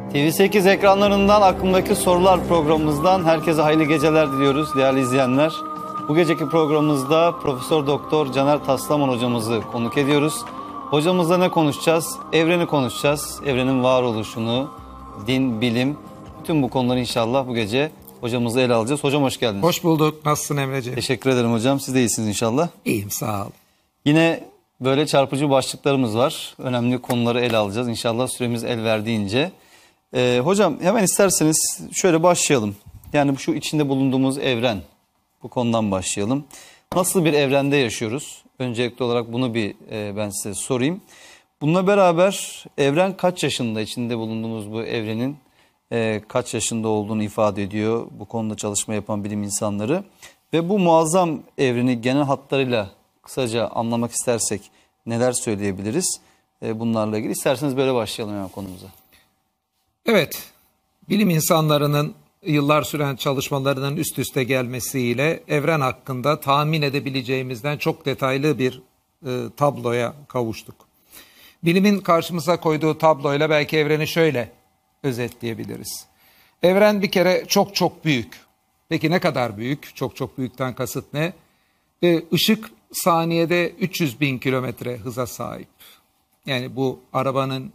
TV8 ekranlarından Aklımdaki Sorular programımızdan herkese hayırlı geceler diliyoruz değerli izleyenler. Bu geceki programımızda Profesör Doktor Caner Taslaman hocamızı konuk ediyoruz. Hocamızla ne konuşacağız? Evreni konuşacağız. Evrenin varoluşunu, din, bilim, bütün bu konuları inşallah bu gece hocamızla ele alacağız. Hocam hoş geldiniz. Hoş bulduk. Nasılsın Emreciğim? Teşekkür ederim hocam. Siz de iyisiniz inşallah. İyiyim, sağ ol. Yine böyle çarpıcı başlıklarımız var. Önemli konuları ele alacağız. İnşallah süremiz el verdiğince. Hocam hemen isterseniz şöyle başlayalım. Yani şu içinde bulunduğumuz evren, bu konudan başlayalım. Nasıl bir evrende yaşıyoruz? Öncelikli olarak bunu ben size sorayım. Bununla beraber evren kaç yaşında, içinde bulunduğumuz bu evrenin kaç yaşında olduğunu ifade ediyor bu konuda çalışma yapan bilim insanları. Ve bu muazzam evreni genel hatlarıyla kısaca anlamak istersek neler söyleyebiliriz bunlarla ilgili? İsterseniz böyle başlayalım hemen konumuza. Evet, bilim insanlarının yıllar süren çalışmalarının üst üste gelmesiyle evren hakkında tahmin edebileceğimizden çok detaylı bir tabloya kavuştuk. Bilimin karşımıza koyduğu tabloyla belki evreni şöyle özetleyebiliriz. Evren bir kere çok çok büyük. Peki ne kadar büyük? Çok çok büyükten kasıt ne? Işık saniyede 300 bin kilometre hıza sahip. Yani bu arabanın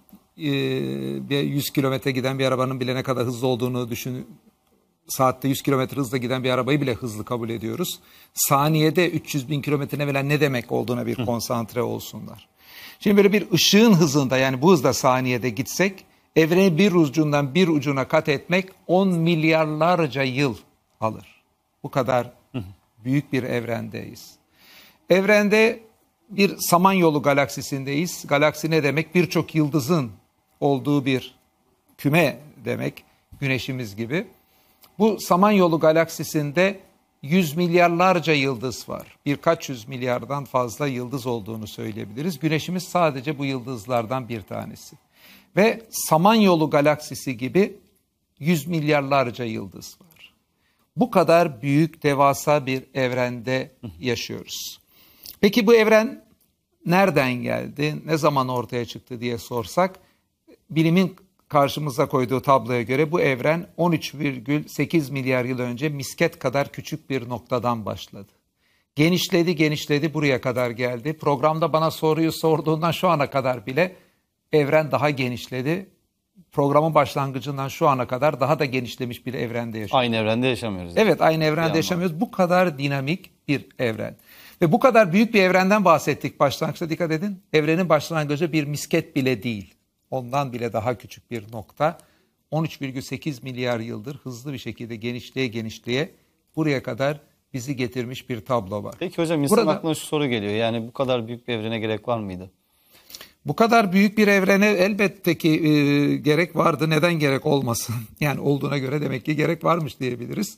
100 kilometre giden bir arabanın bile ne kadar hızlı olduğunu düşünün. Saatte 100 kilometre hızla giden bir arabayı bile hızlı kabul ediyoruz. Saniyede 300 bin kilometre evvel ne demek olduğuna bir konsantre olsunlar. Şimdi böyle bir ışığın hızında, yani bu hızda saniyede gitsek, evreni bir ucundan bir ucuna kat etmek 10 milyarlarca yıl alır. Bu kadar büyük bir evrendeyiz. Evrende bir Samanyolu galaksisindeyiz. Galaksi ne demek? Birçok yıldızın olduğu bir küme demek. Güneşimiz gibi. Bu Samanyolu galaksisinde 100 milyarlarca yıldız var. Birkaç yüz milyardan fazla yıldız olduğunu söyleyebiliriz. Güneşimiz sadece bu yıldızlardan bir tanesi. Ve Samanyolu galaksisi gibi 100 milyarlarca yıldız var. Bu kadar büyük, devasa bir evrende yaşıyoruz. Peki bu evren nereden geldi, ne zaman ortaya çıktı diye sorsak, bilimin karşımıza koyduğu tabloya göre bu evren 13,8 milyar yıl önce misket kadar küçük bir noktadan başladı. Genişledi, genişledi, buraya kadar geldi. Programda bana soruyu sorduğundan şu ana kadar bile evren daha genişledi. Programın başlangıcından şu ana kadar daha da genişlemiş bir evrende yaşıyoruz. Aynı evrende yaşamıyoruz. Evet, aynı evrende yaşamıyoruz. Bu kadar dinamik bir evren. Ve bu kadar büyük bir evrenden bahsettik başlangıçta, dikkat edin. Evrenin başlangıcı bir misket bile değil. Ondan bile daha küçük bir nokta. 13,8 milyar yıldır hızlı bir şekilde genişleye buraya kadar bizi getirmiş bir tablo var. Peki hocam, insan aklına şu soru geliyor. Yani bu kadar büyük bir evrene gerek var mıydı? Bu kadar büyük bir evrene elbette ki gerek vardı. Neden gerek olmasın? Yani olduğuna göre demek ki gerek varmış diyebiliriz.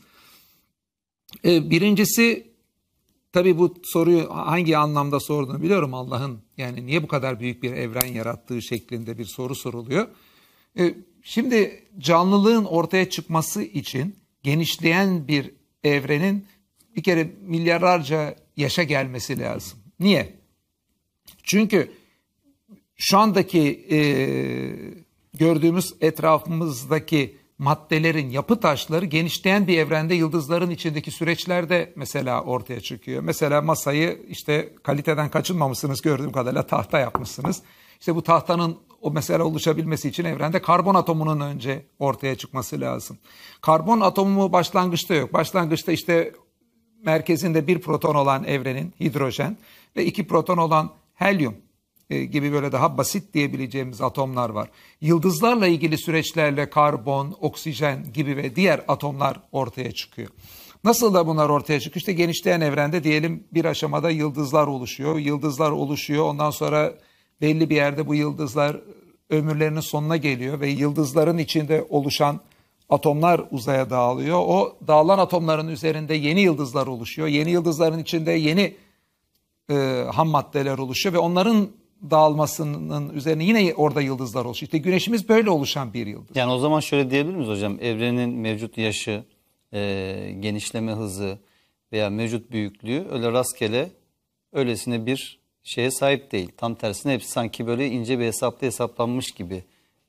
Birincisi, tabii bu soruyu hangi anlamda sorduğunu biliyorum Allah'ın. Yani niye bu kadar büyük bir evren yarattığı şeklinde bir soru soruluyor. Şimdi canlılığın ortaya çıkması için genişleyen bir evrenin bir kere milyarlarca yaşa gelmesi lazım. Niye? Çünkü şu andaki gördüğümüz etrafımızdaki maddelerin yapı taşları genişleyen bir evrende yıldızların içindeki süreçlerde mesela ortaya çıkıyor. Mesela masayı işte kaliteden kaçınmamışsınız, gördüğüm kadarıyla tahta yapmışsınız. İşte bu tahtanın o mesela oluşabilmesi için evrende karbon atomunun önce ortaya çıkması lazım. Karbon atomu başlangıçta yok. Başlangıçta işte merkezinde bir proton olan evrenin hidrojen ve 2 proton olan helyum gibi böyle daha basit diyebileceğimiz atomlar var. Yıldızlarla ilgili süreçlerle karbon, oksijen gibi ve diğer atomlar ortaya çıkıyor. Nasıl da bunlar ortaya çıkıyor? İşte genişleyen evrende diyelim bir aşamada yıldızlar oluşuyor. Yıldızlar oluşuyor. Ondan sonra belli bir yerde bu yıldızlar ömürlerinin sonuna geliyor ve yıldızların içinde oluşan atomlar uzaya dağılıyor. O dağılan atomların üzerinde yeni yıldızlar oluşuyor. Yeni yıldızların içinde yeni ham maddeler oluşuyor ve onların dağılmasının üzerine yine orada yıldızlar oluşuyor. İşte güneşimiz böyle oluşan bir yıldız. Yani o zaman şöyle diyebilir miyiz hocam? Evrenin mevcut yaşı, genişleme hızı veya mevcut büyüklüğü öyle rastgele öylesine bir şeye sahip değil. Tam tersine hepsi sanki böyle ince bir hesaplı hesaplanmış gibi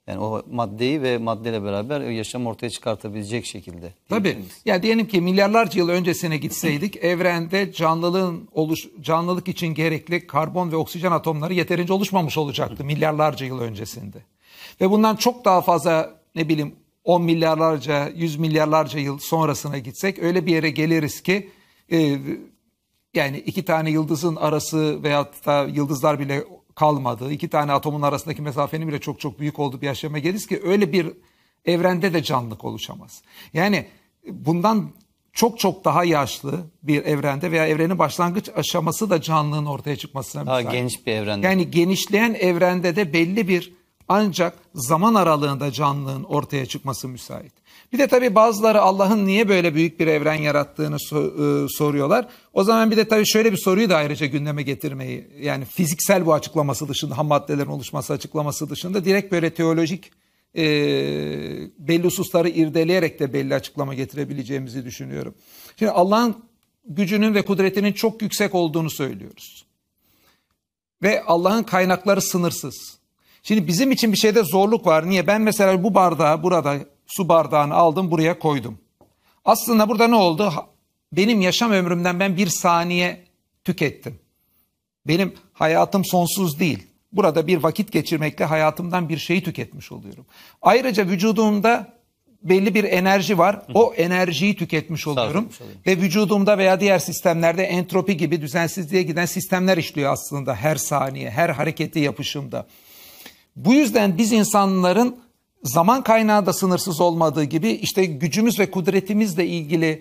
Yani o maddeyi ve maddeyle beraber o yaşam ortaya çıkartabilecek şekilde. Tabii. Ya diyelim ki milyarlarca yıl öncesine gitseydik evrende canlılık için gerekli karbon ve oksijen atomları yeterince oluşmamış olacaktı milyarlarca yıl öncesinde. Ve bundan çok daha fazla 10 milyarlarca, 100 milyarlarca yıl sonrasına gitsek öyle bir yere geliriz ki yani iki tane yıldızın arası veyahut da yıldızlar bile kalmadı. İki tane atomun arasındaki mesafenin bile çok çok büyük olduğu bir aşamaya geliriz ki öyle bir evrende de canlılık oluşamaz. Yani bundan çok çok daha yaşlı bir evrende veya evrenin başlangıç aşaması da canlılığın ortaya çıkmasına Daha müsait. geniş bir evrende. Yani genişleyen evrende de belli bir ancak zaman aralığında canlılığın ortaya çıkması müsait. Bir de tabii bazıları Allah'ın niye böyle büyük bir evren yarattığını soruyorlar. O zaman bir de tabii şöyle bir soruyu da ayrıca gündeme getirmeyi, yani fiziksel bu açıklaması dışında, ham maddelerin oluşması açıklaması dışında direkt böyle teolojik belli hususları irdeleyerek de belli açıklama getirebileceğimizi düşünüyorum. Şimdi Allah'ın gücünün ve kudretinin çok yüksek olduğunu söylüyoruz. Ve Allah'ın kaynakları sınırsız. Şimdi bizim için bir şeyde zorluk var. Niye? Ben mesela bu bardağı burada su bardağını aldım buraya koydum. Aslında burada ne oldu? Benim yaşam ömrümden ben bir saniye tükettim. Benim hayatım sonsuz değil. Burada bir vakit geçirmekle hayatımdan bir şeyi tüketmiş oluyorum. Ayrıca vücudumda belli bir enerji var. O enerjiyi tüketmiş oluyorum. Ve vücudumda veya diğer sistemlerde entropi gibi düzensizliğe giden sistemler işliyor aslında her saniye, her hareketi yapışımda. Bu yüzden biz insanların zaman kaynağı da sınırsız olmadığı gibi işte gücümüz ve kudretimizle ilgili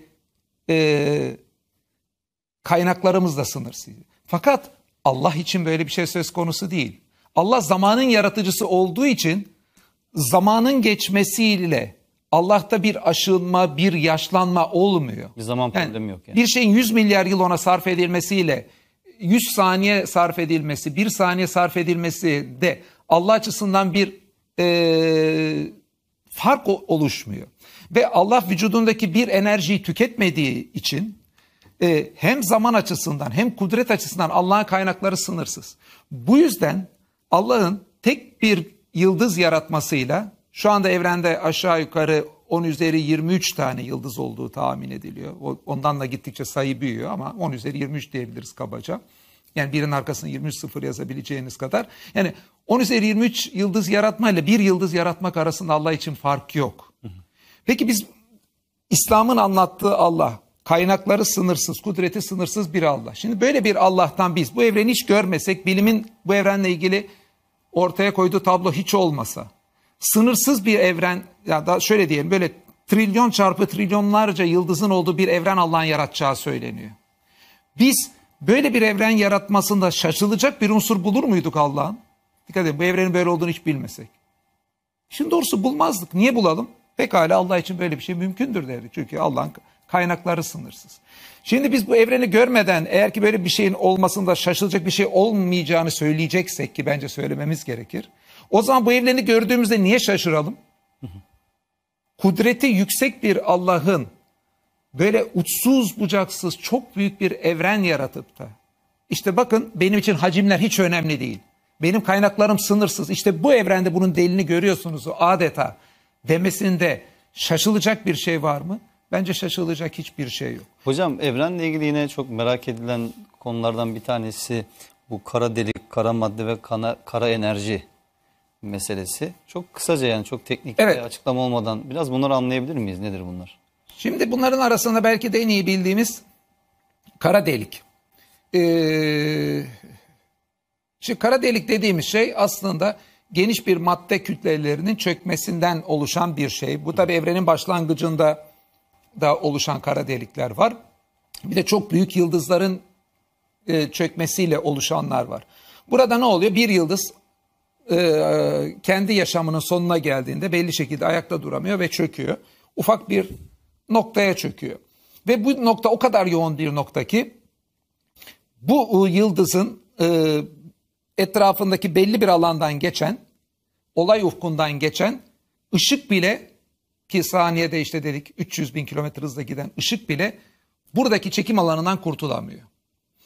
kaynaklarımız da sınırsız. Fakat Allah için böyle bir şey söz konusu değil. Allah zamanın yaratıcısı olduğu için zamanın geçmesiyle Allah'ta bir aşınma, bir yaşlanma olmuyor. Bir zaman problemi yok yani. Bir şeyin 100 milyar yıl ona sarf edilmesiyle 100 saniye sarf edilmesi, 1 saniye sarf edilmesi de Allah açısından bir fark oluşmuyor. Ve Allah vücudundaki bir enerjiyi tüketmediği için hem zaman açısından hem kudret açısından Allah'ın kaynakları sınırsız. Bu yüzden Allah'ın tek bir yıldız yaratmasıyla şu anda evrende aşağı yukarı 10 üzeri 23 tane yıldız olduğu tahmin ediliyor. Ondan da gittikçe sayı büyüyor ama 10 üzeri 23 diyebiliriz kabaca. Yani birinin arkasına 23 sıfır yazabileceğiniz kadar. Yani 10 üzeri 23 yıldız yaratmayla bir yıldız yaratmak arasında Allah için fark yok. Peki biz İslam'ın anlattığı Allah, kaynakları sınırsız, kudreti sınırsız bir Allah. Şimdi böyle bir Allah'tan biz bu evreni hiç görmesek, bilimin bu evrenle ilgili ortaya koyduğu tablo hiç olmasa, sınırsız bir evren, ya da şöyle diyelim, böyle trilyon çarpı trilyonlarca yıldızın olduğu bir evren Allah'ın yaratacağı söyleniyor. Biz böyle bir evren yaratmasında şaşılacak bir unsur bulur muyduk Allah'ın? Dikkat edin, bu evrenin böyle olduğunu hiç bilmesek. Şimdi doğrusu bulmazdık. Niye bulalım? Pekala Allah için böyle bir şey mümkündür derdik. Çünkü Allah'ın kaynakları sınırsız. Şimdi biz bu evreni görmeden eğer ki böyle bir şeyin olmasında şaşılacak bir şey olmayacağını söyleyeceksek, ki bence söylememiz gerekir. O zaman bu evreni gördüğümüzde niye şaşıralım? Kudreti yüksek bir Allah'ın böyle uçsuz bucaksız çok büyük bir evren yaratıp da işte bakın benim için hacimler hiç önemli değil. Benim kaynaklarım sınırsız. İşte bu evrende bunun delilini görüyorsunuz adeta demesinde şaşılacak bir şey var mı? Bence şaşılacak hiçbir şey yok. Hocam evrenle ilgili yine çok merak edilen konulardan bir tanesi bu kara delik, kara madde ve kara enerji meselesi. Çok kısaca, yani çok teknik bir açıklama olmadan biraz bunları anlayabilir miyiz? Nedir bunlar? Şimdi bunların arasında belki de en iyi bildiğimiz kara delik. Şimdi kara delik dediğimiz şey aslında geniş bir madde kütlelerinin çökmesinden oluşan bir şey. Bu tabii evrenin başlangıcında da oluşan kara delikler var. Bir de çok büyük yıldızların çökmesiyle oluşanlar var. Burada ne oluyor? Bir yıldız kendi yaşamının sonuna geldiğinde belli şekilde ayakta duramıyor ve çöküyor. Ufak bir noktaya çöküyor. Ve bu nokta o kadar yoğun bir nokta ki bu yıldızın etrafındaki belli bir alandan geçen, olay ufkundan geçen ışık bile, ki saniyede işte dedik 300 bin kilometre hızla giden ışık bile buradaki çekim alanından kurtulamıyor.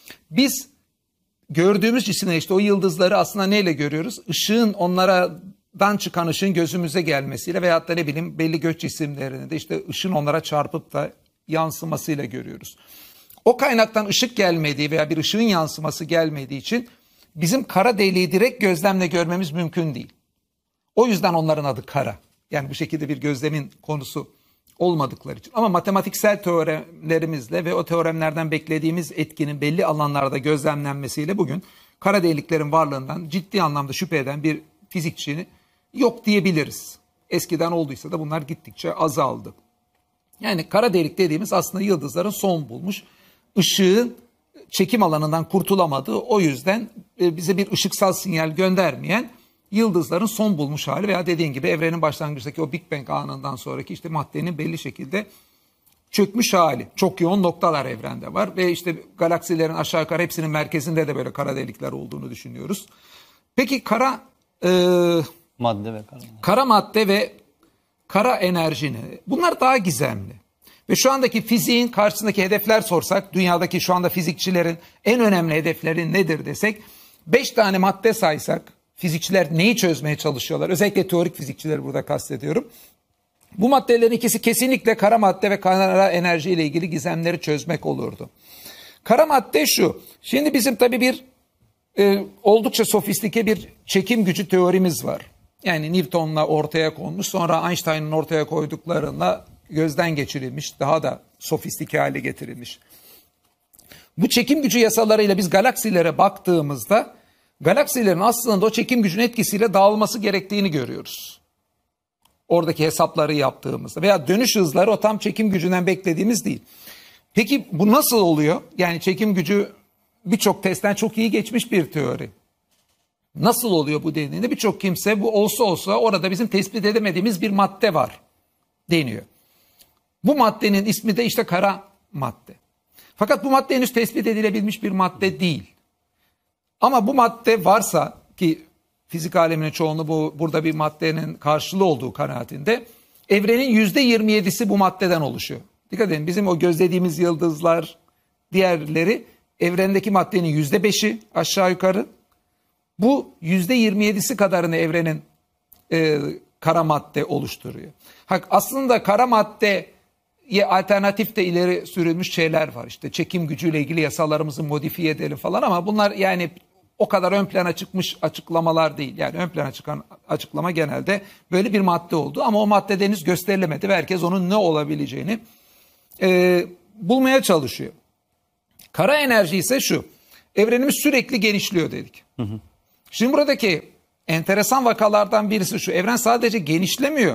Biz gördüğümüz cisimler, işte o yıldızları aslında neyle görüyoruz? Işığın onlara dan çıkan ışığın gözümüze gelmesiyle veyahut da ne bileyim belli göç cisimlerinde de işte ışın onlara çarpıp da yansımasıyla görüyoruz. O kaynaktan ışık gelmediği veya bir ışığın yansıması gelmediği için bizim kara deliği direkt gözlemle görmemiz mümkün değil. O yüzden onların adı kara. Yani bu şekilde bir gözlemin konusu olmadıkları için. Ama matematiksel teoremlerimizle ve o teoremlerden beklediğimiz etkinin belli alanlarda gözlemlenmesiyle bugün kara deliklerin varlığından ciddi anlamda şüphe eden bir fizikçinin yok diyebiliriz. Eskiden olduysa da bunlar gittikçe azaldı. Yani kara delik dediğimiz aslında yıldızların son bulmuş, ışığın çekim alanından kurtulamadığı, o yüzden bize bir ışıksal sinyal göndermeyen yıldızların son bulmuş hali veya dediğin gibi evrenin başlangıçtaki o Big Bang anından sonraki işte maddenin belli şekilde çökmüş hali. Çok yoğun noktalar evrende var ve işte galaksilerin aşağı yukarı hepsinin merkezinde de böyle kara delikler olduğunu düşünüyoruz. Peki Madde ve kara. kara madde ve kara enerji ne? Bunlar daha gizemli. Ve şu andaki fiziğin karşısındaki hedefler sorsak, dünyadaki şu anda fizikçilerin en önemli hedefleri nedir desek, 5 tane madde saysak, fizikçiler neyi çözmeye çalışıyorlar? Özellikle teorik fizikçileri burada kastediyorum. Bu maddelerin ikisi kesinlikle kara madde ve kara enerji ile ilgili gizemleri çözmek olurdu. Kara madde şu, şimdi bizim tabii bir oldukça sofistike bir çekim gücü teorimiz var. Yani Newton'la ortaya konmuş, sonra Einstein'ın ortaya koyduklarıyla gözden geçirilmiş, daha da sofistike hale getirilmiş. Bu çekim gücü yasalarıyla biz galaksilere baktığımızda galaksilerin aslında o çekim gücünün etkisiyle dağılması gerektiğini görüyoruz. Oradaki hesapları yaptığımızda veya dönüş hızları o tam çekim gücünden beklediğimiz değil. Peki bu nasıl oluyor? Yani çekim gücü birçok testten çok iyi geçmiş bir teori. Nasıl oluyor bu dediğinde birçok kimse bu olsa orada bizim tespit edemediğimiz bir madde var deniyor. Bu maddenin ismi de işte kara madde. Fakat bu madde henüz tespit edilebilmiş bir madde değil. Ama bu madde varsa, ki fizik aleminin çoğunluğu burada bir maddenin karşılığı olduğu kanaatinde, evrenin %27'si bu maddeden oluşuyor. Dikkat edin, bizim o gözlediğimiz yıldızlar, diğerleri evrendeki maddenin %5'i aşağı yukarı. Bu %27'si kadarını evrenin kara madde oluşturuyor. Aslında kara maddeye alternatif de ileri sürülmüş şeyler var. İşte çekim gücüyle ilgili yasalarımızı modifiye edelim falan, ama bunlar yani o kadar ön plana çıkmış açıklamalar değil. Yani ön plana çıkan açıklama genelde böyle bir madde oldu ama o madde henüz gösterilemedi ve herkes onun ne olabileceğini bulmaya çalışıyor. Kara enerji ise şu: evrenimiz sürekli genişliyor dedik. Şimdi buradaki enteresan vakalardan birisi şu: evren sadece genişlemiyor,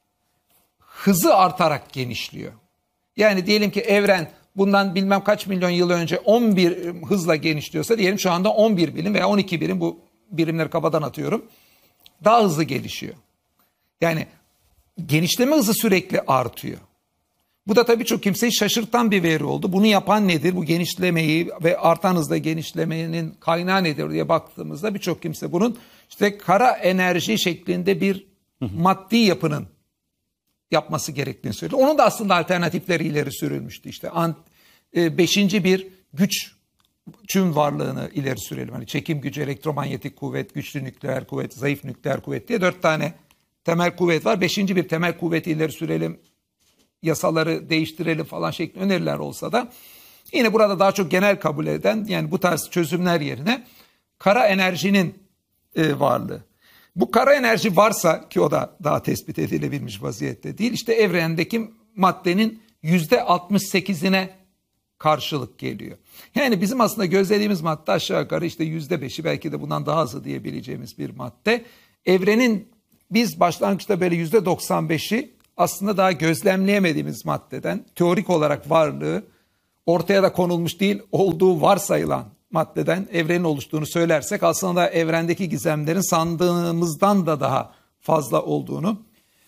hızı artarak genişliyor. Yani diyelim ki evren bundan bilmem kaç milyon yıl önce 11 hızla genişliyorsa, diyelim şu anda 11 birim veya 12 birim, bu birimleri kabadan atıyorum, daha hızlı gelişiyor. Yani genişleme hızı sürekli artıyor. Bu da tabii çok kimseyi şaşırtan bir veri oldu. Bunu yapan nedir? Bu genişlemeyi ve artan hızla genişlemenin kaynağı nedir diye baktığımızda birçok kimse bunun işte kara enerji şeklinde bir maddi yapının yapması gerektiğini söylüyor. Onun da aslında alternatifleri ileri sürülmüştü. İşte beşinci bir güçün varlığını ileri sürelim. Hani çekim gücü, elektromanyetik kuvvet, güçlü nükleer kuvvet, zayıf nükleer kuvvet diye 4 tane temel kuvvet var. Beşinci bir temel kuvveti ileri sürelim, yasaları değiştirelim falan şeklinde öneriler olsa da yine burada daha çok genel kabul eden, yani bu tarz çözümler yerine kara enerjinin varlığı. Bu kara enerji varsa, ki o da daha tespit edilebilmiş vaziyette değil, işte evrendeki maddenin %68'ine karşılık geliyor. Yani bizim aslında gözlediğimiz madde aşağı yukarı işte %5'i, belki de bundan daha azı diyebileceğimiz bir madde. Evrenin biz başlangıçta böyle %95'i aslında daha gözlemleyemediğimiz maddeden, teorik olarak varlığı ortaya da konulmuş değil, olduğu varsayılan maddeden evrenin oluştuğunu söylersek, aslında evrendeki gizemlerin sandığımızdan da daha fazla olduğunu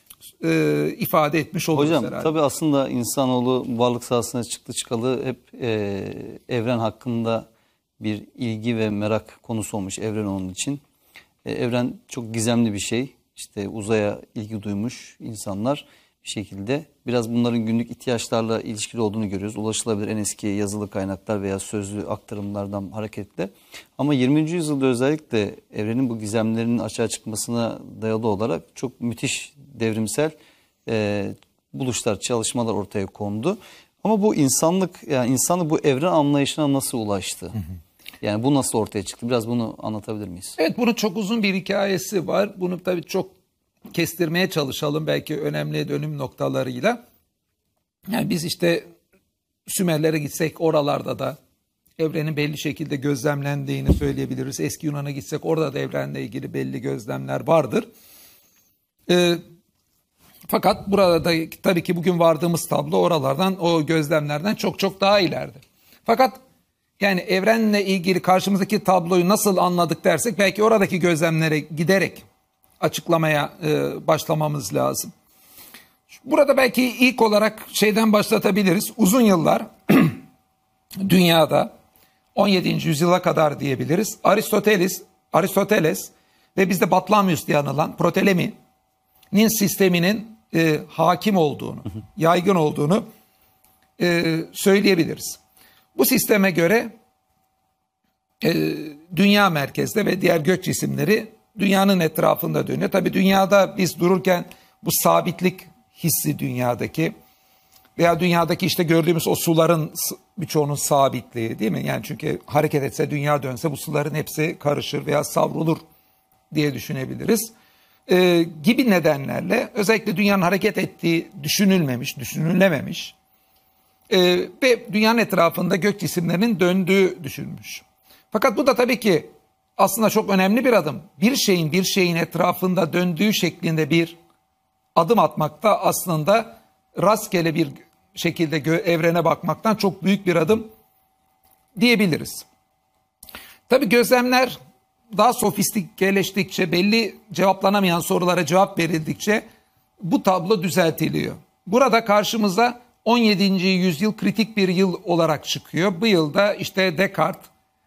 ifade etmiş oluruz Hocam, herhalde. tabii aslında insanoğlu varlık sahasına çıktı çıkalı hep evren hakkında bir ilgi ve merak konusu olmuş evren onun için. Evren çok gizemli bir şey. İşte uzaya ilgi duymuş insanlar bir şekilde. Biraz bunların günlük ihtiyaçlarla ilişkili olduğunu görüyoruz. Ulaşılabilir en eski yazılı kaynaklar veya sözlü aktarımlardan hareketle. Ama 20. yüzyılda özellikle evrenin bu gizemlerinin açığa çıkmasına dayalı olarak çok müthiş devrimsel buluşlar, çalışmalar ortaya kondu. Ama bu insanlık bu evren anlayışına nasıl ulaştı? Yani bu nasıl ortaya çıktı? Biraz bunu anlatabilir miyiz? Evet, bunun çok uzun bir hikayesi var. Bunu tabii çok kestirmeye çalışalım belki önemli dönüm noktalarıyla. Yani biz işte Sümerlere gitsek oralarda da evrenin belli şekilde gözlemlendiğini söyleyebiliriz. Eski Yunan'a gitsek orada da evrenle ilgili belli gözlemler vardır. Fakat burada da tabii ki bugün vardığımız tablo oralardan, o gözlemlerden çok çok daha ileride. Fakat yani evrenle ilgili karşımızdaki tabloyu nasıl anladık dersek belki oradaki gözlemlere giderek açıklamaya başlamamız lazım. Burada belki ilk olarak şeyden başlatabiliriz. Uzun yıllar dünyada 17. yüzyıla kadar diyebiliriz. Aristoteles ve bizde Batlamyus diye anılan Ptolemy'nin sisteminin hakim olduğunu, yaygın olduğunu söyleyebiliriz. Bu sisteme göre dünya merkezde ve diğer gök cisimleri dünyanın etrafında dönüyor. Tabii dünyada biz dururken bu sabitlik hissi dünyadaki veya dünyadaki işte gördüğümüz o suların birçoğunun sabitliği değil mi? Yani çünkü hareket etse, dünya dönse bu suların hepsi karışır veya savrulur diye düşünebiliriz. Gibi nedenlerle özellikle dünyanın hareket ettiği düşünülememiş ve dünyanın etrafında gök cisimlerinin döndüğü düşünülmüş. Fakat bu da tabii ki aslında çok önemli bir adım. Bir şeyin etrafında döndüğü şeklinde bir adım atmakta aslında rastgele bir şekilde evrene bakmaktan çok büyük bir adım diyebiliriz. Tabii gözlemler daha sofistikeleştikçe, belli cevaplanamayan sorulara cevap verildikçe bu tablo düzeltiliyor. Burada karşımıza 17. yüzyıl kritik bir yıl olarak çıkıyor. Bu yılda işte Descartes,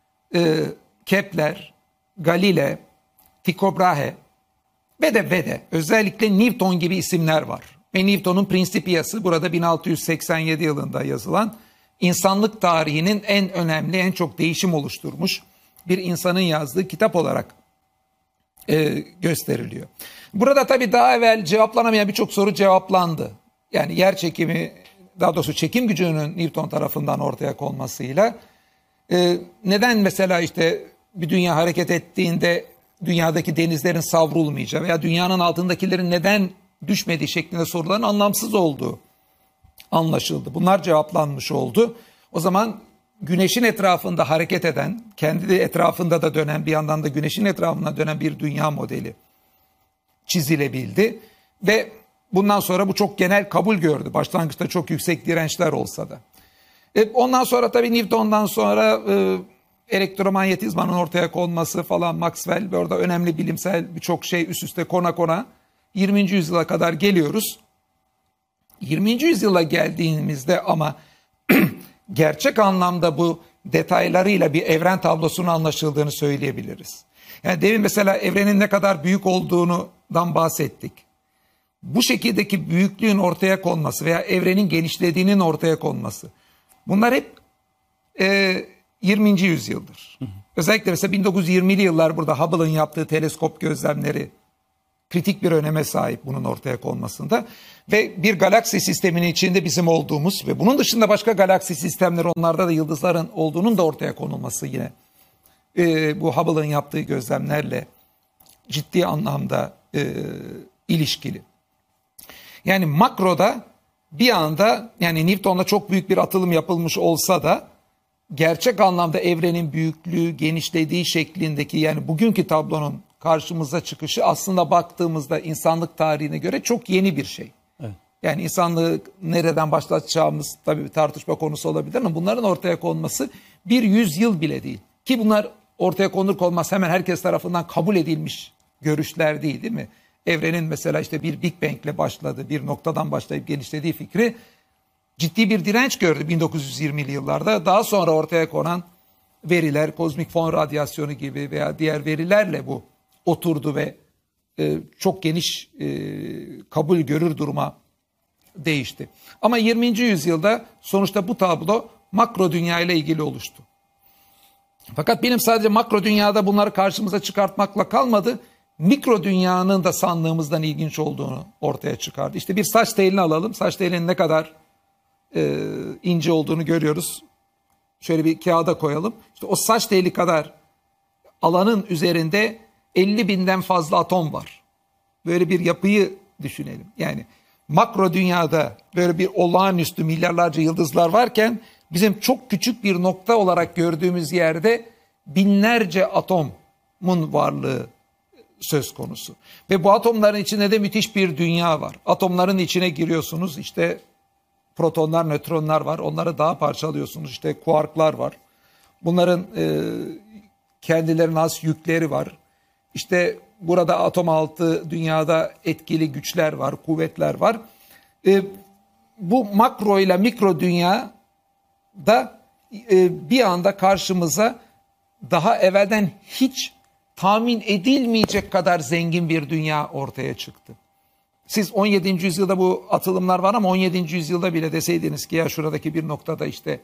Kepler, Galile, Tycho Brahe ve de özellikle Newton gibi isimler var. Ve Newton'un Principia'sı burada 1687 yılında yazılan, insanlık tarihinin en önemli, en çok değişim oluşturmuş bir insanın yazdığı kitap olarak gösteriliyor. Burada tabii daha evvel cevaplanamayan birçok soru cevaplandı. Yani yer çekimi, daha doğrusu çekim gücünün Newton tarafından ortaya konmasıyla neden mesela işte bir dünya hareket ettiğinde dünyadaki denizlerin savrulmayacağı veya dünyanın altındakilerin neden düşmediği şeklinde soruların anlamsız olduğu anlaşıldı. Bunlar cevaplanmış oldu. O zaman güneşin etrafında hareket eden, kendi de etrafında da dönen, bir yandan da güneşin etrafında dönen bir dünya modeli çizilebildi. Ve bundan sonra bu çok genel kabul gördü. Başlangıçta çok yüksek dirençler olsa da. Ondan sonra tabii Newton'dan sonra elektromanyetizmanın ortaya konması falan, Maxwell ve orada önemli bilimsel birçok şey üst üste kona 20. yüzyıla kadar geliyoruz. 20. yüzyıla geldiğimizde ama gerçek anlamda bu detaylarıyla bir evren tablosunun anlaşıldığını söyleyebiliriz. Yani demin mesela evrenin ne kadar büyük olduğundan bahsettik. Bu şekildeki büyüklüğün ortaya konması veya evrenin genişlediğinin ortaya konması, bunlar hep 20. yüzyıldır. Özellikle mesela 1920'li yıllar burada Hubble'ın yaptığı teleskop gözlemleri kritik bir öneme sahip bunun ortaya konmasında. Ve bir galaksi sisteminin içinde bizim olduğumuz ve bunun dışında başka galaksi sistemleri, onlarda da yıldızların olduğunun da ortaya konulması yine bu Hubble'ın yaptığı gözlemlerle ciddi anlamda ilişkili. Yani makroda bir anda, yani Newton'da çok büyük bir atılım yapılmış olsa da gerçek anlamda evrenin büyüklüğü, genişlediği şeklindeki, yani bugünkü tablonun karşımıza çıkışı aslında baktığımızda insanlık tarihine göre çok yeni bir şey. Evet. Yani insanlığı nereden başlatacağımız tabii bir tartışma konusu olabilir ama bunların ortaya konması bir yüzyıl bile değil. Ki bunlar ortaya konur konmaz hemen herkes tarafından kabul edilmiş görüşler değil mi? Evrenin mesela işte bir Big Bang'le başladığı, bir noktadan başlayıp genişlediği fikri ciddi bir direnç gördü 1920'li yıllarda. Daha sonra ortaya konan veriler, kozmik fon radyasyonu gibi veya diğer verilerle bu oturdu ve çok geniş kabul görür duruma değişti. Ama 20. yüzyılda sonuçta bu tablo makro dünya ile ilgili oluştu. Fakat bilim sadece makro dünyada bunları karşımıza çıkartmakla kalmadı. Mikro dünyanın da sandığımızdan ilginç olduğunu ortaya çıkardı. İşte bir saç telini alalım. Saç telinin ne kadar ince olduğunu görüyoruz. Şöyle bir kağıda koyalım. İşte o saç teli kadar alanın üzerinde 50.000'den fazla atom var. Böyle bir yapıyı düşünelim. Yani makro dünyada böyle bir olağanüstü milyarlarca yıldızlar varken bizim çok küçük bir nokta olarak gördüğümüz yerde binlerce atomun varlığı söz konusu. Ve bu atomların içinde de müthiş bir dünya var. Atomların içine giriyorsunuz, işte protonlar, nötronlar var. Onları daha parçalıyorsunuz. İşte kuarklar var. Bunların kendilerine has yükleri var. İşte burada atom altı dünyada etkili güçler var, kuvvetler var. Bu makro ile mikro dünya da bir anda karşımıza daha evvelden hiç tahmin edilmeyecek kadar zengin bir dünya ortaya çıktı. Siz 17. yüzyılda bu atılımlar var ama 17. yüzyılda bile deseydiniz ki ya şuradaki bir noktada işte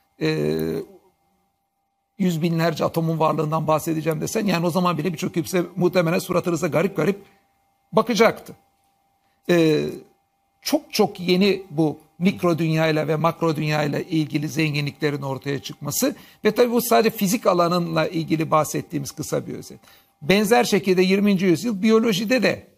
yüz binlerce atomun varlığından bahsedeceğim desen, yani o zaman bile birçok kimse muhtemelen suratınıza garip garip bakacaktı. Çok çok yeni bu mikro dünyayla ve makro dünyayla ilgili zenginliklerin ortaya çıkması ve tabii bu sadece fizik alanıyla ilgili bahsettiğimiz kısa bir özet. Benzer şekilde 20. yüzyıl biyolojide de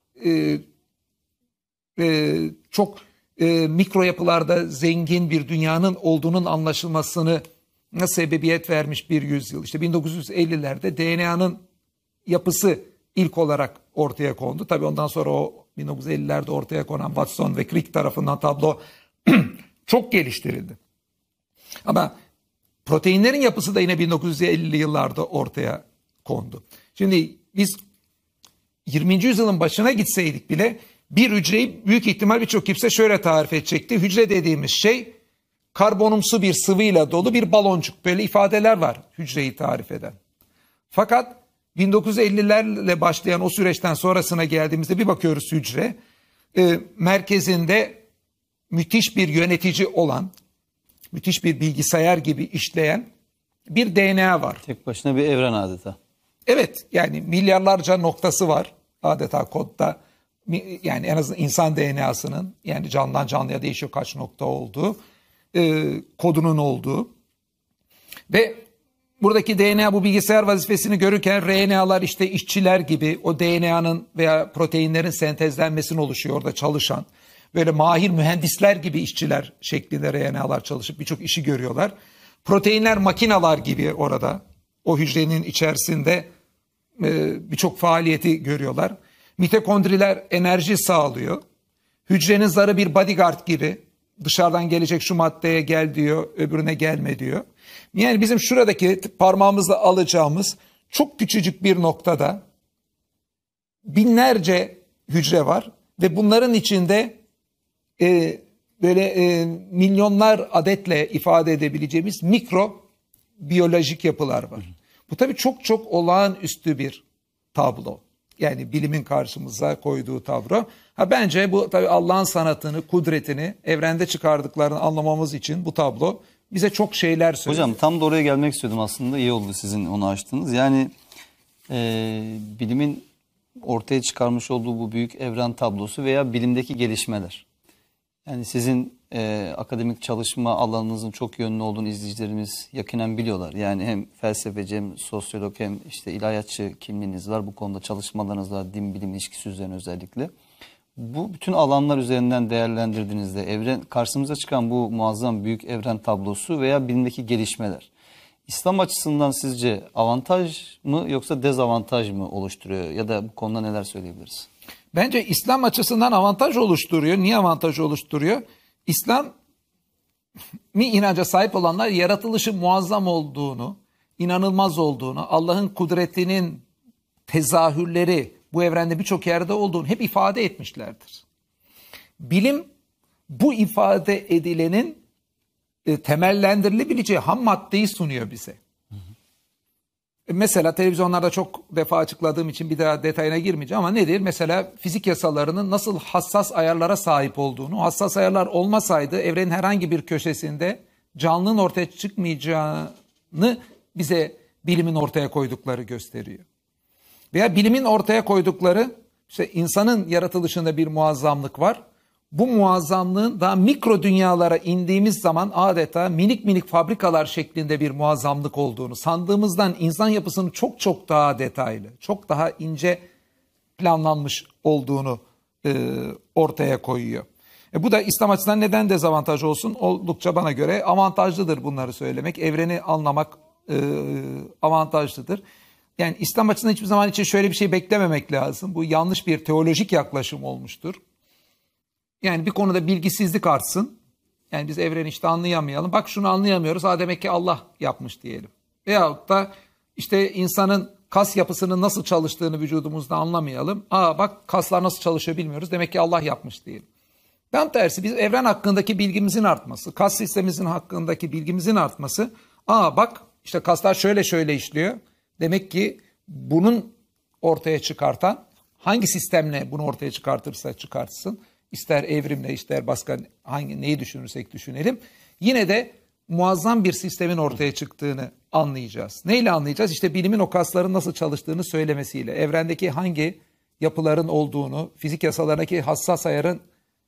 çok mikro yapılarda zengin bir dünyanın olduğunun anlaşılmasını sebebiyet vermiş bir yüzyıl. İşte 1950'lerde DNA'nın yapısı ilk olarak ortaya kondu. Tabii ondan sonra o 1950'lerde ortaya konan Watson ve Crick tarafından tablo çok geliştirildi. Ama proteinlerin yapısı da yine 1950'li yıllarda ortaya kondu. Şimdi biz 20. yüzyılın başına gitseydik bile bir hücreyi büyük ihtimal birçok kimse şöyle tarif edecekti. Hücre dediğimiz şey karbonumsu bir sıvıyla dolu bir baloncuk. Böyle ifadeler var hücreyi tarif eden. Fakat 1950'lerle başlayan o süreçten sonrasına geldiğimizde bir bakıyoruz hücre merkezinde müthiş bir yönetici olan, müthiş bir bilgisayar gibi işleyen bir DNA var. Tek başına bir evren adeta. Evet, yani milyarlarca noktası var adeta kodda. Yani en azından insan DNA'sının, yani canlıdan canlıya değişiyor kaç nokta olduğu, kodunun olduğu ve buradaki DNA bu bilgisayar vazifesini görürken RNA'lar işte işçiler gibi o DNA'nın veya proteinlerin sentezlenmesini oluşuyor orada çalışan. Böyle mahir mühendisler gibi işçiler şeklinde RNA'lar çalışıp birçok işi görüyorlar. Proteinler makinalar gibi orada o hücrenin içerisinde birçok faaliyeti görüyorlar. Mitokondriler enerji sağlıyor. Hücrenin zarı bir bodyguard gibi dışarıdan gelecek şu maddeye gel diyor, öbürüne gelme diyor. Yani bizim şuradaki parmağımızla alacağımız çok küçücük bir noktada binlerce hücre var ve bunların içinde milyonlar adetle ifade edebileceğimiz mikro biyolojik yapılar var. Bu tabii çok çok olağanüstü bir tablo. Yani bilimin karşımıza koyduğu tablo. Bence bu tabii Allah'ın sanatını, kudretini evrende çıkardıklarını anlamamız için bu tablo bize çok şeyler söylüyor. Hocam tam da oraya gelmek istiyordum aslında. İyi oldu sizin onu açtınız. Yani bilimin ortaya çıkarmış olduğu bu büyük evren tablosu veya bilimdeki gelişmeler. Yani sizin akademik çalışma alanınızın çok yönlü olduğunu izleyicilerimiz yakinen biliyorlar. Yani hem felsefeci hem sosyolog hem işte ilahiyatçı kimliğiniz var. Bu konuda çalışmalarınız var, din bilim ilişkisi üzerine özellikle. Bu bütün alanlar üzerinden değerlendirdiğinizde karşımıza çıkan bu muazzam büyük evren tablosu veya bilimdeki gelişmeler İslam açısından sizce avantaj mı yoksa dezavantaj mı oluşturuyor ya da bu konuda neler söyleyebiliriz? Bence İslam açısından avantaj oluşturuyor. Niye avantaj oluşturuyor? İslam inanca sahip olanlar yaratılışın muazzam olduğunu, inanılmaz olduğunu, Allah'ın kudretinin tezahürleri bu evrende birçok yerde olduğunu hep ifade etmişlerdir. Bilim bu ifade edilenin temellendirilebileceği ham maddeyi sunuyor bize. Mesela televizyonlarda çok defa açıkladığım için bir daha detayına girmeyeceğim ama nedir? Mesela fizik yasalarının nasıl hassas ayarlara sahip olduğunu, hassas ayarlar olmasaydı evrenin herhangi bir köşesinde canlının ortaya çıkmayacağını bize bilimin ortaya koydukları gösteriyor. Veya bilimin ortaya koydukları, işte insanın yaratılışında bir muazzamlık var. Bu muazzamlığın daha mikro dünyalara indiğimiz zaman adeta minik minik fabrikalar şeklinde bir muazzamlık olduğunu, sandığımızdan insan yapısının çok çok daha detaylı, çok daha ince planlanmış olduğunu ortaya koyuyor. Bu da İslam açısından neden dezavantaj olsun? Oldukça bana göre avantajlıdır bunları söylemek. Evreni anlamak avantajlıdır. Yani İslam açısından hiçbir zaman için şöyle bir şey beklememek lazım. Bu yanlış bir teolojik yaklaşım olmuştur. Yani bir konuda bilgisizlik artsın. Yani biz evreni işte anlayamayalım. Bak şunu anlayamıyoruz. Ha demek ki Allah yapmış diyelim. Veyahut da işte insanın kas yapısının nasıl çalıştığını vücudumuzda anlamayalım. Aa bak kaslar nasıl çalışıyor bilmiyoruz. Demek ki Allah yapmış diyelim. Tam tersi biz evren hakkındaki bilgimizin artması, kas sistemimizin hakkındaki bilgimizin artması. Aa bak işte kaslar şöyle şöyle işliyor. Demek ki bunun ortaya çıkartan hangi sistemle bunu ortaya çıkartırsa çıkartsın, ister evrimle ister başka neyi düşünürsek düşünelim, yine de muazzam bir sistemin ortaya çıktığını anlayacağız. Neyle anlayacağız? İşte bilimin o kasların nasıl çalıştığını söylemesiyle, evrendeki hangi yapıların olduğunu, fizik yasalarındaki hassas ayarın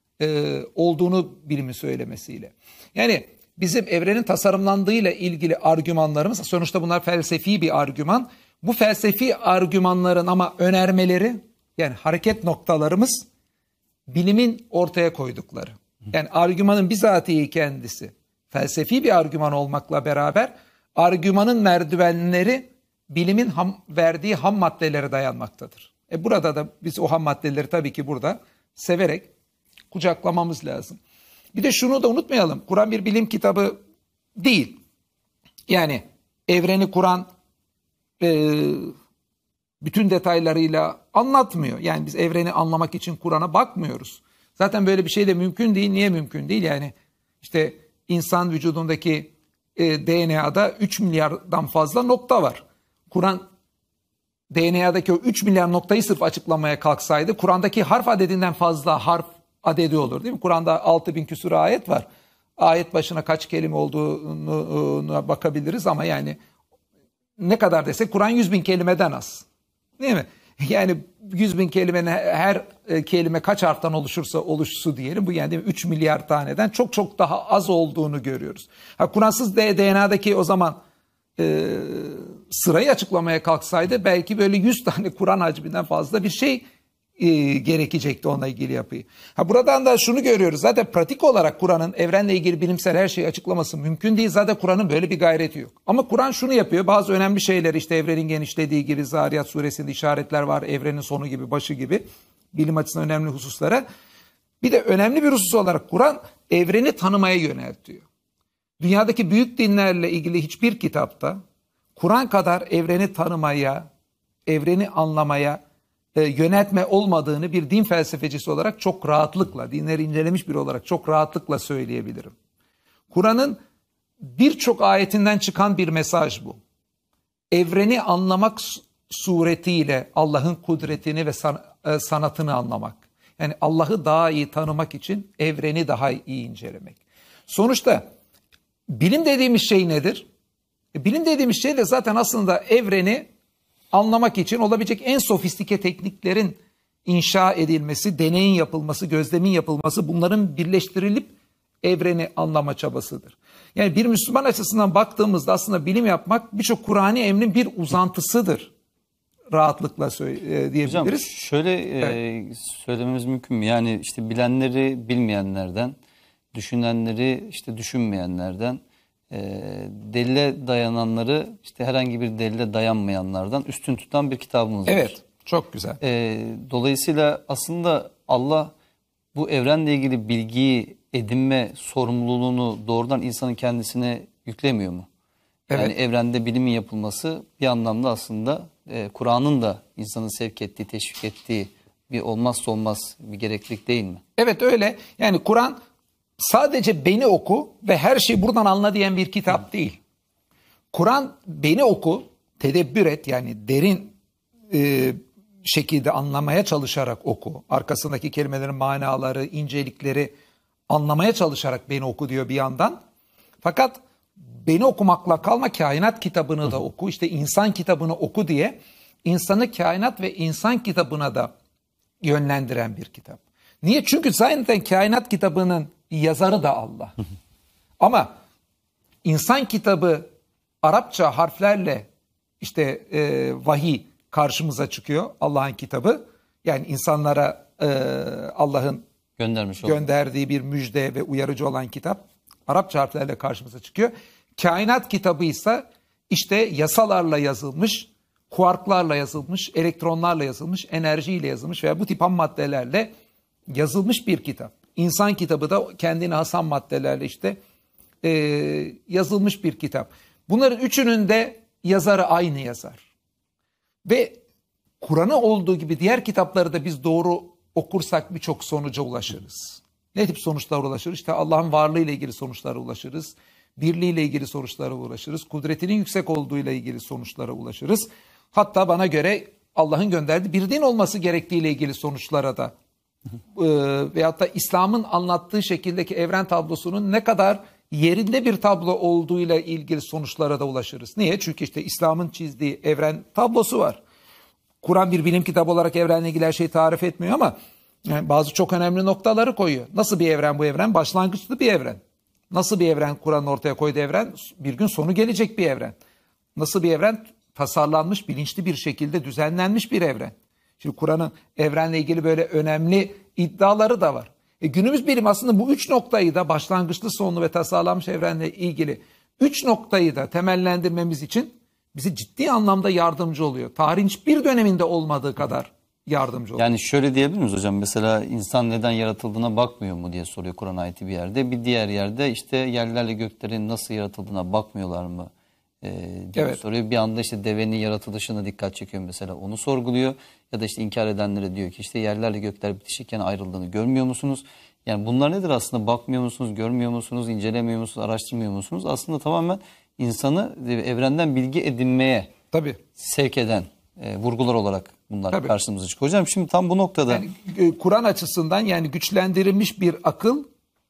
olduğunu bilimin söylemesiyle. Yani bizim evrenin tasarımlandığıyla ilgili argümanlarımız, sonuçta bunlar felsefi bir argüman. Bu felsefi argümanların ama önermeleri, yani hareket noktalarımız bilimin ortaya koydukları. Yani argümanın bizatihi kendisi felsefi bir argüman olmakla beraber argümanın merdivenleri bilimin verdiği ham maddelere dayanmaktadır. Burada da biz o ham maddeleri tabii ki burada severek kucaklamamız lazım. Bir de şunu da unutmayalım. Kur'an bir bilim kitabı değil. Yani evreni Kur'an bütün detaylarıyla anlatmıyor. Yani biz evreni anlamak için Kur'an'a bakmıyoruz. Zaten böyle bir şey de mümkün değil. Niye mümkün değil? Yani işte insan vücudundaki DNA'da 3 milyardan fazla nokta var. Kur'an DNA'daki o 3 milyar noktayı sırf açıklamaya kalksaydı Kur'an'daki harf adedinden fazla harf adedi olur değil mi? Kur'an'da 6000 küsur ayet var. Ayet başına kaç kelime olduğuna bakabiliriz ama yani ne kadar desek Kur'an 100.000 kelimeden az. Değil mi? Yani 100.000 kelimenin her kelime kaç harften oluşursa oluşsu diyelim. Bu yani 3 milyar taneden çok çok daha az olduğunu görüyoruz. Kur'ansız DNA'daki o zaman sırayı açıklamaya kalksaydı belki böyle 100 tane Kur'an hacminden fazla bir şey gerekecekti onunla ilgili yapıyı. Buradan da şunu görüyoruz. Zaten pratik olarak Kur'an'ın evrenle ilgili bilimsel her şeyi açıklaması mümkün değil. Zaten Kur'an'ın böyle bir gayreti yok. Ama Kur'an şunu yapıyor. Bazı önemli şeyler işte evrenin genişlediği gibi Zariyat suresinde işaretler var. Evrenin sonu gibi, başı gibi bilim açısından önemli hususlara. Bir de önemli bir husus olarak Kur'an evreni tanımaya yöneltiyor. Dünyadaki büyük dinlerle ilgili hiçbir kitapta Kur'an kadar evreni tanımaya, evreni anlamaya yöneltme olmadığını bir din felsefecisi olarak çok rahatlıkla, dinleri incelemiş biri olarak çok rahatlıkla söyleyebilirim. Kur'an'ın birçok ayetinden çıkan bir mesaj bu. Evreni anlamak suretiyle Allah'ın kudretini ve sanatını anlamak. Yani Allah'ı daha iyi tanımak için evreni daha iyi incelemek. Sonuçta bilim dediğimiz şey nedir? Bilim dediğimiz şey de zaten aslında evreni anlamak için olabilecek en sofistike tekniklerin inşa edilmesi, deneyin yapılması, gözlemin yapılması, bunların birleştirilip evreni anlama çabasıdır. Yani bir Müslüman açısından baktığımızda aslında bilim yapmak birçok Kur'an-ı emrin bir uzantısıdır. Rahatlıkla diyebiliriz. Hocam şöyle söylememiz mümkün mü? Yani işte bilenleri bilmeyenlerden, düşünenleri işte düşünmeyenlerden, delile dayananları işte herhangi bir delile dayanmayanlardan üstün tutan bir kitabımız var. Evet, çok güzel. Dolayısıyla aslında Allah bu evrenle ilgili bilgiyi edinme sorumluluğunu doğrudan insanın kendisine yüklemiyor mu? Evet. Yani evrende bilimin yapılması bir anlamda aslında Kur'an'ın da insanı sevk ettiği, teşvik ettiği bir olmazsa olmaz bir gereklilik değil mi? Evet öyle. Yani Kur'an sadece beni oku ve her şeyi buradan anla diyen bir kitap değil. Kur'an beni oku, tedebbür et, yani derin şekilde anlamaya çalışarak oku. Arkasındaki kelimelerin manaları, incelikleri anlamaya çalışarak beni oku diyor bir yandan. Fakat beni okumakla kalma, kainat kitabını da oku. İşte insan kitabını oku diye insanı kainat ve insan kitabına da yönlendiren bir kitap. Niye? Çünkü zaten kainat kitabının yazarı da Allah. Ama insan kitabı Arapça harflerle işte vahiy karşımıza çıkıyor, Allah'ın kitabı. Yani insanlara Allah'ın gönderdiği bir müjde ve uyarıcı olan kitap Arapça harflerle karşımıza çıkıyor. Kainat kitabı ise işte yasalarla yazılmış, kuarklarla yazılmış, elektronlarla yazılmış, enerjiyle yazılmış veya bu tip ham maddelerle yazılmış bir kitap. İnsan kitabı da kendine has ham maddelerle işte yazılmış bir kitap. Bunların üçünün de yazarı aynı yazar. Ve Kur'an'ı olduğu gibi diğer kitapları da biz doğru okursak birçok sonuca ulaşırız. Ne tip sonuçlara ulaşırız? İşte Allah'ın varlığıyla ilgili sonuçlara ulaşırız. Birliğiyle ilgili sonuçlara ulaşırız. Kudretinin yüksek olduğuyla ilgili sonuçlara ulaşırız. Hatta bana göre Allah'ın gönderdiği bir din olması gerektiğiyle ilgili sonuçlara da veyahut da İslam'ın anlattığı şekildeki evren tablosunun ne kadar yerinde bir tablo olduğuyla ilgili sonuçlara da ulaşırız. Niye? Çünkü işte İslam'ın çizdiği evren tablosu var. Kur'an bir bilim kitabı olarak evrenle ilgili her şeyi tarif etmiyor ama yani bazı çok önemli noktaları koyuyor. Nasıl bir evren bu evren? Başlangıçlı bir evren. Nasıl bir evren Kur'an ortaya koyduğu evren? Bir gün sonu gelecek bir evren. Nasıl bir evren? Tasarlanmış, bilinçli bir şekilde düzenlenmiş bir evren. Şimdi Kur'an'ın evrenle ilgili böyle önemli iddiaları da var. Günümüz bilim aslında bu üç noktayı da, başlangıçlı, sonlu ve tasarlanmış evrenle ilgili üç noktayı da temellendirmemiz için bize ciddi anlamda yardımcı oluyor. Tarihin hiçbir döneminde olmadığı kadar yardımcı oluyor. Yani şöyle diyebilir miyiz hocam? Mesela insan neden yaratıldığına bakmıyor mu diye soruyor Kur'an ayeti bir yerde. Bir diğer yerde işte yerlerle göklerin nasıl yaratıldığına bakmıyorlar mı diye soruyor. Bir anda işte devenin yaratılışına dikkat çekiyor mesela, onu sorguluyor. Ya da işte inkar edenlere diyor ki işte yerlerle gökler bitişikken ayrıldığını görmüyor musunuz? Yani bunlar nedir aslında? Bakmıyor musunuz, görmüyor musunuz, incelemiyor musunuz, araştırmıyor musunuz? Aslında tamamen insanı evrenden bilgi edinmeye sevk eden vurgular olarak bunlar karşımıza çıkıyor. Hocam şimdi tam bu noktada... Yani, Kur'an açısından yani güçlendirilmiş bir akıl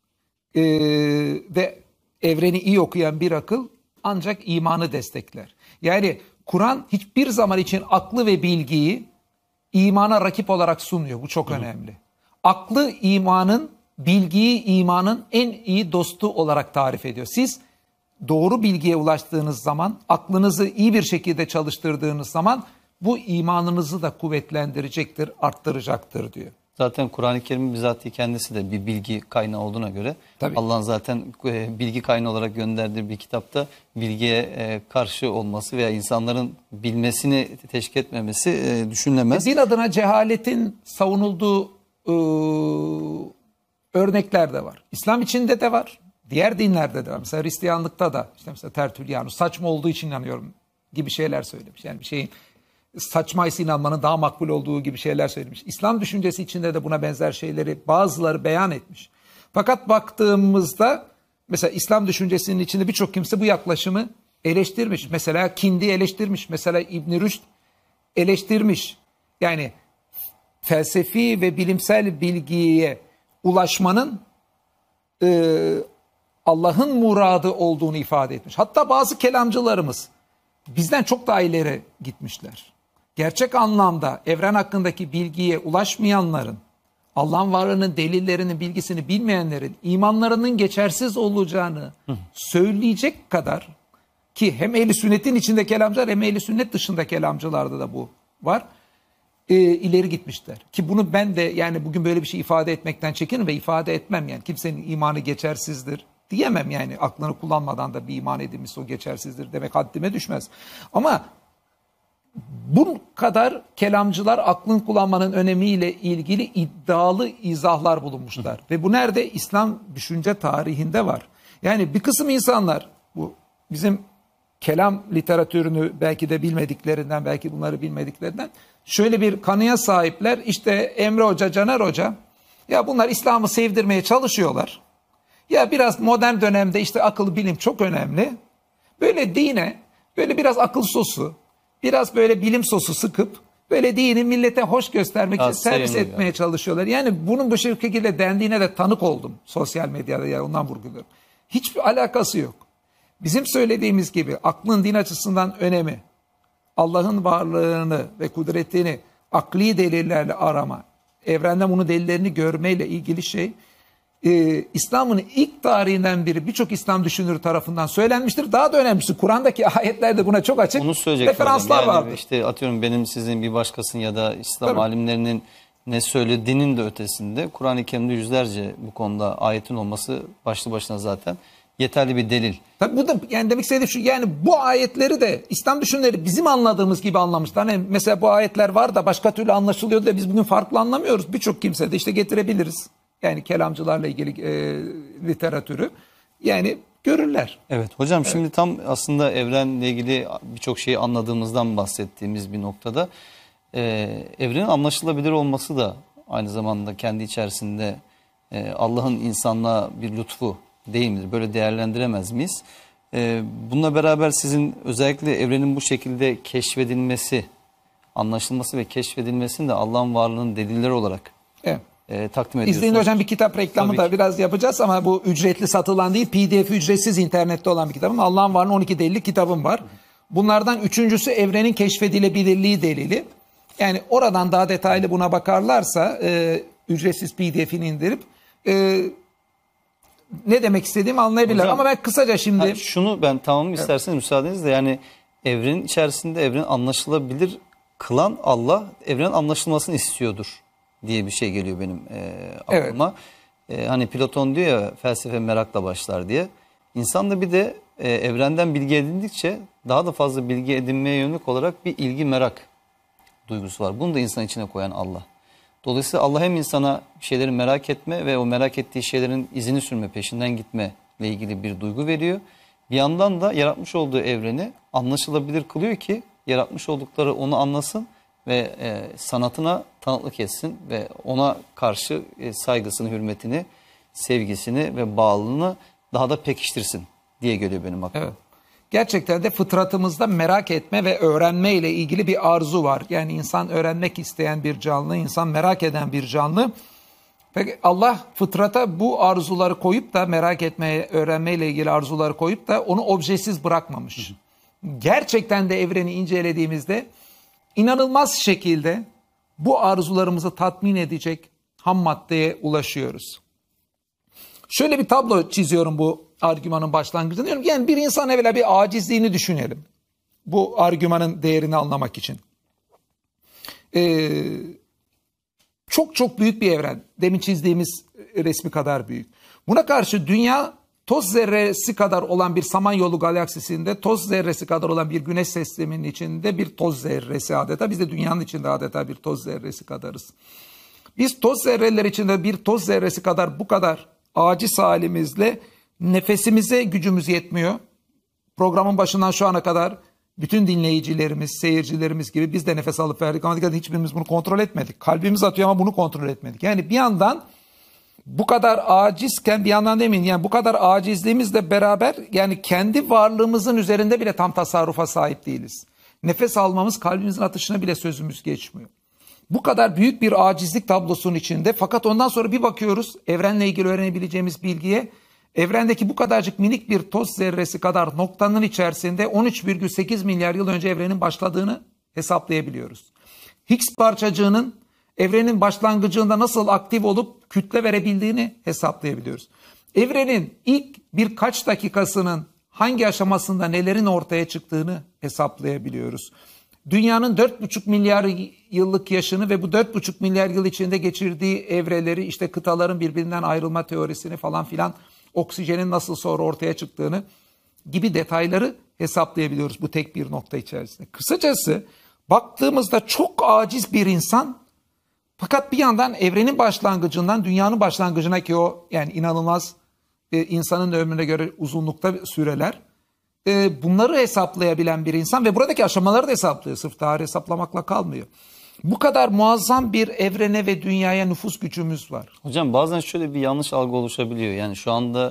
ve evreni iyi okuyan bir akıl ancak imanı destekler. Yani Kur'an hiçbir zaman için aklı ve bilgiyi imana rakip olarak sunmuyor. Bu çok önemli. Aklı imanın, bilgiyi imanın en iyi dostu olarak tarif ediyor. Siz doğru bilgiye ulaştığınız zaman, aklınızı iyi bir şekilde çalıştırdığınız zaman bu imanınızı da kuvvetlendirecektir, arttıracaktır diyor. Zaten Kur'an-ı Kerim'in bizatihi kendisi de bir bilgi kaynağı olduğuna göre Allah'ın zaten bilgi kaynağı olarak gönderdiği bir kitapta bilgiye karşı olması veya insanların bilmesini teşvik etmemesi düşünülemez. Din adına cehaletin savunulduğu örnekler de var. İslam içinde de var. Diğer dinlerde de var. Mesela Hristiyanlıkta da işte mesela Tertullianus saçma olduğu için inanıyorum gibi şeyler söylemiş. Yani bir şeyin saçmaysa inanmanın daha makbul olduğu gibi şeyler söylemiş. İslam düşüncesi içinde de buna benzer şeyleri bazıları beyan etmiş. Fakat baktığımızda mesela İslam düşüncesinin içinde birçok kimse bu yaklaşımı eleştirmiş. Mesela Kindi eleştirmiş. Mesela İbn Rüşd eleştirmiş. Yani felsefi ve bilimsel bilgiye ulaşmanın Allah'ın muradı olduğunu ifade etmiş. Hatta bazı kelamcılarımız bizden çok daha ileri gitmişler. Gerçek anlamda evren hakkındaki bilgiye ulaşmayanların, Allah'ın varlığının delillerinin bilgisini bilmeyenlerin imanlarının geçersiz olacağını söyleyecek kadar, ki hem ehli sünnetin içinde kelamcılar hem ehli sünnet dışında kelamcılarda da bu var, ileri gitmişler. Ki bunu ben de yani bugün böyle bir şey ifade etmekten çekinirim ve ifade etmem. Yani kimsenin imanı geçersizdir diyemem, yani aklını kullanmadan da bir iman edilmişse o geçersizdir demek haddime düşmez. Ama bu kadar kelamcılar aklın kullanmanın önemiyle ilgili iddialı izahlar bulunmuşlar. Ve bu nerede? İslam düşünce tarihinde var. Yani bir kısım insanlar, bu bizim kelam literatürünü belki de bilmediklerinden, belki bunları bilmediklerinden şöyle bir kanıya sahipler. İşte Emre Hoca, Caner Hoca, ya bunlar İslam'ı sevdirmeye çalışıyorlar. Ya biraz modern dönemde işte akıl bilim çok önemli. Böyle dine böyle biraz akıl sosu, biraz böyle bilim sosu sıkıp böyle dini millete hoş göstermek için servis etmeye çalışıyorlar. Yani bunun bu şekilde dendiğine de tanık oldum sosyal medyada, ya ondan vurguluyorum. Hiçbir alakası yok. Bizim söylediğimiz gibi aklın din açısından önemi, Allah'ın varlığını ve kudretini akli delillerle arama, evrenden bunun delillerini görmeyle ilgili şey, İslam'ın ilk tarihinden beri birçok İslam düşünürü tarafından söylenmiştir. Daha da önemlisi Kur'an'daki ayetlerde buna çok açık referanslar vardır. İşte atıyorum benim, sizin, bir başkasının ya da İslam alimlerinin ne söylediğinin de ötesinde Kur'an-ı Kerim'de yüzlerce bu konuda ayetin olması başlı başına zaten yeterli bir delil. Tabii bu da, yani demek istediğim şu, yani bu ayetleri de İslam düşünürleri bizim anladığımız gibi anlamışlar. Hani mesela bu ayetler var da başka türlü anlaşılıyordu da biz bugün farklı anlamıyoruz. Birçok kimse de işte getirebiliriz. Yani kelamcılarla ilgili literatürü. Yani görürler. Evet hocam, şimdi tam aslında evrenle ilgili birçok şeyi anladığımızdan bahsettiğimiz bir noktada evrenin anlaşılabilir olması da aynı zamanda kendi içerisinde Allah'ın insanlığa bir lütfu değil midir? Böyle değerlendiremez miyiz? Bununla beraber sizin özellikle evrenin bu şekilde keşfedilmesi, anlaşılması ve keşfedilmesini de Allah'ın varlığının delilleri olarak takdim ediyorsunuz. İzleyin hocam, bir kitap reklamı da biraz yapacağız ama bu ücretli satılan değil, PDF ücretsiz internette olan bir kitabım. Allah'ın varlığının 12 delili kitabım var. Bunlardan üçüncüsü evrenin keşfedilebilirliği delili. Yani oradan daha detaylı buna bakarlarsa ücretsiz PDF'ini indirip ne demek istediğimi anlayabilirler. Hocam, ama ben kısaca şimdi... şunu ben tamamım isterseniz müsaadenizle, yani evrenin içerisinde evrenin anlaşılabilir kılan Allah evrenin anlaşılmasını istiyordur diye bir şey geliyor benim aklıma. Hani Platon diyor ya, felsefe merakla başlar diye. İnsan da bir de evrenden bilgi edindikçe daha da fazla bilgi edinmeye yönelik olarak bir ilgi, merak duygusu var. Bunu da insan içine koyan Allah. Dolayısıyla Allah hem insana şeyleri merak etme ve o merak ettiği şeylerin izini sürme, peşinden gitme ile ilgili bir duygu veriyor. Bir yandan da yaratmış olduğu evreni anlaşılabilir kılıyor ki yaratmış oldukları onu anlasın ve sanatına tanıklık etsin ve ona karşı saygısını, hürmetini, sevgisini ve bağlılığını daha da pekiştirsin diye geliyor benim aklıma. Evet. Gerçekten de fıtratımızda merak etme ve öğrenme ile ilgili bir arzu var. Yani insan öğrenmek isteyen bir canlı, insan merak eden bir canlı. Peki Allah fıtrata bu arzuları koyup da, merak etmeye, öğrenme ile ilgili arzuları koyup da onu objesiz bırakmamış. Gerçekten de evreni incelediğimizde inanılmaz şekilde bu arzularımızı tatmin edecek ham maddeye ulaşıyoruz. Şöyle bir tablo çiziyorum bu argümanın başlangıcında. Diyorum yani bir insan evvela bir acizliğini düşünelim. Bu argümanın değerini anlamak için. Çok çok büyük bir evren. Demin çizdiğimiz resmi kadar büyük. Buna karşı dünya toz zerresi kadar olan bir Samanyolu galaksisinde, toz zerresi kadar olan bir güneş sisteminin içinde bir toz zerresi adeta. Biz de dünyanın içinde adeta bir toz zerresi kadarız. Biz toz zerreler içinde bir toz zerresi kadar bu kadar aciz halimizle nefesimize gücümüz yetmiyor. Programın başından şu ana kadar bütün dinleyicilerimiz, seyircilerimiz gibi biz de nefes alıp verdik ama hiçbirimiz bunu kontrol etmedik. Kalbimiz atıyor ama bunu kontrol etmedik. Yani bir yandan bu kadar acizken, bir yandan demeyin, yani bu kadar acizliğimizle beraber yani kendi varlığımızın üzerinde bile tam tasarrufa sahip değiliz. Nefes almamız, kalbimizin atışına bile sözümüz geçmiyor. Bu kadar büyük bir acizlik tablosunun içinde, fakat ondan sonra bir bakıyoruz evrenle ilgili öğrenebileceğimiz bilgiye. Evrendeki bu kadarcık minik bir toz zerresi kadar noktanın içerisinde 13,8 milyar yıl önce evrenin başladığını hesaplayabiliyoruz. Higgs parçacığının evrenin başlangıcında nasıl aktif olup kütle verebildiğini hesaplayabiliyoruz. Evrenin ilk birkaç dakikasının hangi aşamasında nelerin ortaya çıktığını hesaplayabiliyoruz. Dünyanın 4,5 milyar yıllık yaşını ve bu 4,5 milyar yıl içinde geçirdiği evreleri, işte kıtaların birbirinden ayrılma teorisini falan filan, oksijenin nasıl sonra ortaya çıktığını gibi detayları hesaplayabiliyoruz bu tek bir nokta içerisinde. Kısacası baktığımızda çok aciz bir insan, fakat bir yandan evrenin başlangıcından dünyanın başlangıcına, ki o yani inanılmaz insanın ömrüne göre uzunlukta süreler, bunları hesaplayabilen bir insan ve buradaki aşamaları da hesaplıyor. Sırf tarih hesaplamakla kalmıyor. Bu kadar muazzam bir evrene ve dünyaya nüfuz gücümüz var. Hocam bazen şöyle bir yanlış algı oluşabiliyor. Yani şu anda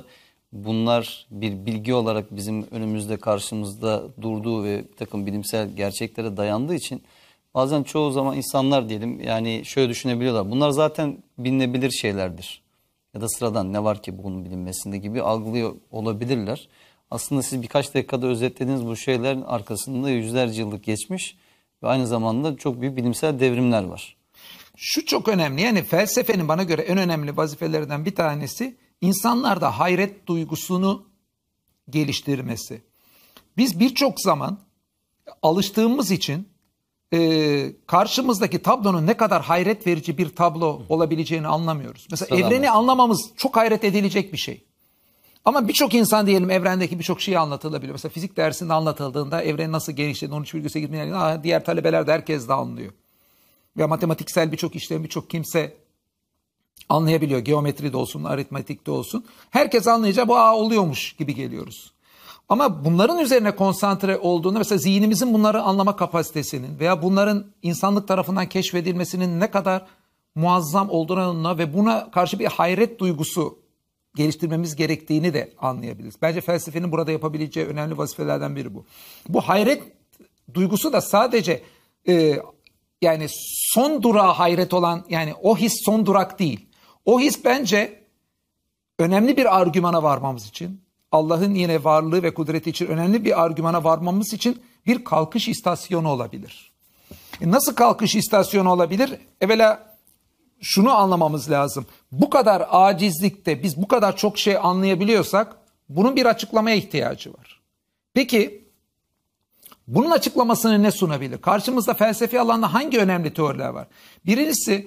bunlar bir bilgi olarak bizim önümüzde, karşımızda durduğu ve bir takım bilimsel gerçeklere dayandığı için bazen çoğu zaman insanlar diyelim yani şöyle düşünebiliyorlar. Bunlar zaten bilinebilir şeylerdir. Ya da sıradan ne var ki bunun bilinmesinde gibi algılıyor olabilirler. Aslında siz birkaç dakikada özetlediğiniz bu şeylerin arkasında yüzlerce yıllık geçmiş ve aynı zamanda çok büyük bilimsel devrimler var. Şu çok önemli. Yani felsefenin bana göre en önemli vazifelerinden bir tanesi insanlarda hayret duygusunu geliştirmesi. Biz birçok zaman alıştığımız için karşımızdaki tablonun ne kadar hayret verici bir tablo olabileceğini anlamıyoruz. Mesela Sıradan evreni anlamamız çok hayret edilecek bir şey. Ama birçok insan diyelim evrendeki birçok şeyi anlatılabiliyor. Mesela fizik dersinde anlatıldığında evrenin nasıl genişlediğini 13,8 milyar diğer talebeler de herkes de anlıyor. Ve matematiksel birçok işlemi birçok kimse anlayabiliyor. Geometride olsun, aritmetikte olsun. Herkes anlayacak bu oluyormuş gibi geliyoruz. Ama bunların üzerine konsantre olduğunda mesela zihnimizin bunları anlama kapasitesinin veya bunların insanlık tarafından keşfedilmesinin ne kadar muazzam olduğuna ve buna karşı bir hayret duygusu geliştirmemiz gerektiğini de anlayabiliriz. Bence felsefenin burada yapabileceği önemli vazifelerden biri bu. Bu hayret duygusu da sadece yani son durağa hayret olan yani o his son durak değil. O his bence önemli bir argümana varmamız için Allah'ın yine varlığı ve kudreti için önemli bir argümana varmamız için bir kalkış istasyonu olabilir. Nasıl kalkış istasyonu olabilir? Evvela şunu anlamamız lazım. Bu kadar acizlikte biz bu kadar çok şey anlayabiliyorsak bunun bir açıklamaya ihtiyacı var. Peki bunun açıklamasını ne sunabilir? Karşımızda felsefi alanda hangi önemli teoriler var? Birincisi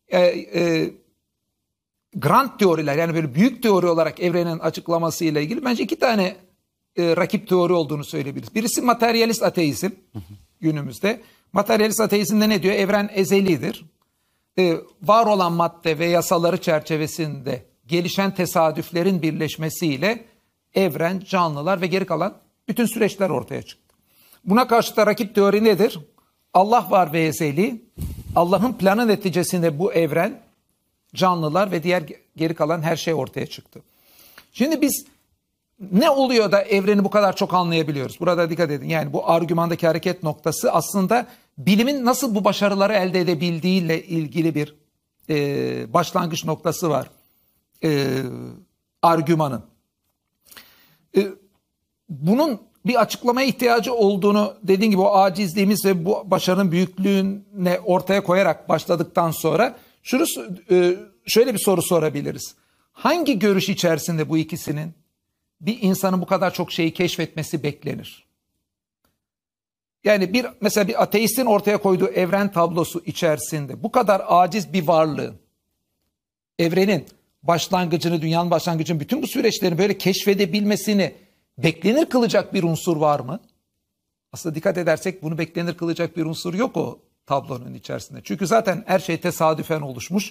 grand teoriler yani böyle büyük teori olarak evrenin açıklaması ile ilgili bence iki tane rakip teori olduğunu söyleyebiliriz. Birisi materyalist ateizm günümüzde. Materyalist ateizmde ne diyor? Evren ezelidir. Var olan madde ve yasaları çerçevesinde gelişen tesadüflerin birleşmesiyle evren, canlılar ve geri kalan bütün süreçler ortaya çıktı. Buna karşı da rakip teori nedir? Allah var ve ezeli. Allah'ın planı neticesinde bu evren, canlılar ve diğer geri kalan her şey ortaya çıktı. Şimdi biz ne oluyor da evreni bu kadar çok anlayabiliyoruz? Burada dikkat edin. Yani bu argümandaki hareket noktası aslında bilimin nasıl bu başarıları elde edebildiğiyle ilgili bir başlangıç noktası var. Argümanın. Bunun bir açıklamaya ihtiyacı olduğunu dediğim gibi o acizliğimiz ve bu başarının büyüklüğüne ortaya koyarak başladıktan sonra şöyle bir soru sorabiliriz. Hangi görüş içerisinde bu ikisinin bir insanın bu kadar çok şeyi keşfetmesi beklenir? Yani mesela bir ateistin ortaya koyduğu evren tablosu içerisinde bu kadar aciz bir varlığın, evrenin başlangıcını, dünyanın başlangıcını, bütün bu süreçlerini böyle keşfedebilmesini beklenir kılacak bir unsur var mı? Aslında dikkat edersek bunu beklenir kılacak bir unsur yok o tablonun içerisinde. Çünkü zaten her şey tesadüfen oluşmuş.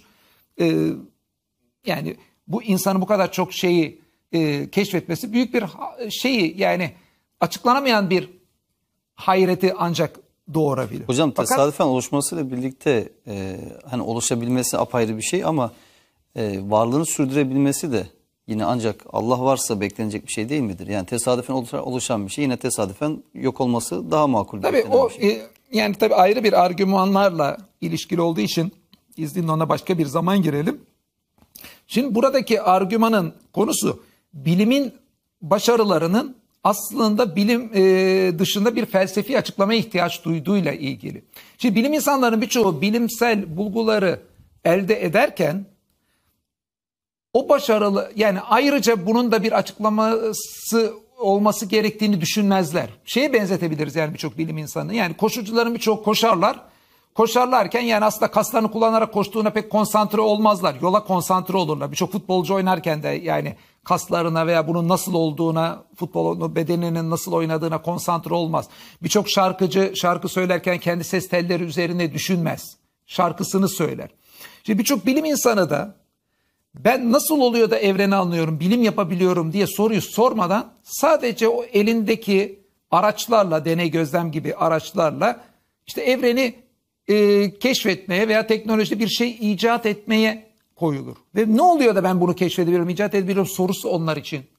Yani bu insanın bu kadar çok şeyi keşfetmesi büyük bir şeyi yani açıklanamayan bir hayreti ancak doğurabilir. Hocam tesadüfen oluşmasıyla birlikte hani oluşabilmesi apayrı bir şey ama varlığını sürdürebilmesi de yine ancak Allah varsa beklenecek bir şey değil midir? Yani tesadüfen oluşan bir şey yine tesadüfen yok olması daha makul. Tabii o yani tabii ayrı bir argümanlarla ilişkili olduğu için izninle ona başka bir zaman girelim. Şimdi buradaki argümanın konusu bilimin başarılarının aslında bilim dışında bir felsefi açıklamaya ihtiyaç duyduğuyla ilgili. Şimdi bilim insanlarının birçoğu bilimsel bulguları elde ederken o başarılı yani ayrıca bunun da bir açıklaması olması gerektiğini düşünmezler. Şeye benzetebiliriz yani birçok bilim insanı. Yani koşucuların birçoğu koşarlar. Koşarlarken yani aslında kaslarını kullanarak koştuğuna pek konsantre olmazlar. Yola konsantre olurlar. Birçok futbolcu oynarken de yani kaslarına veya bunun nasıl olduğuna, futbol bedeninin nasıl oynadığına konsantre olmaz. Birçok şarkıcı şarkı söylerken kendi ses telleri üzerine düşünmez. Şarkısını söyler. Şimdi birçok bilim insanı da ben nasıl oluyor da evreni anlıyorum, bilim yapabiliyorum diye soruyu sormadan sadece o elindeki araçlarla, deney gözlem gibi araçlarla işte evreni keşfetmeye veya teknolojide bir şey icat etmeye koyulur. Ve ne oluyor da ben bunu keşfedebiliyorum, icat edebiliyorum sorusu onlar için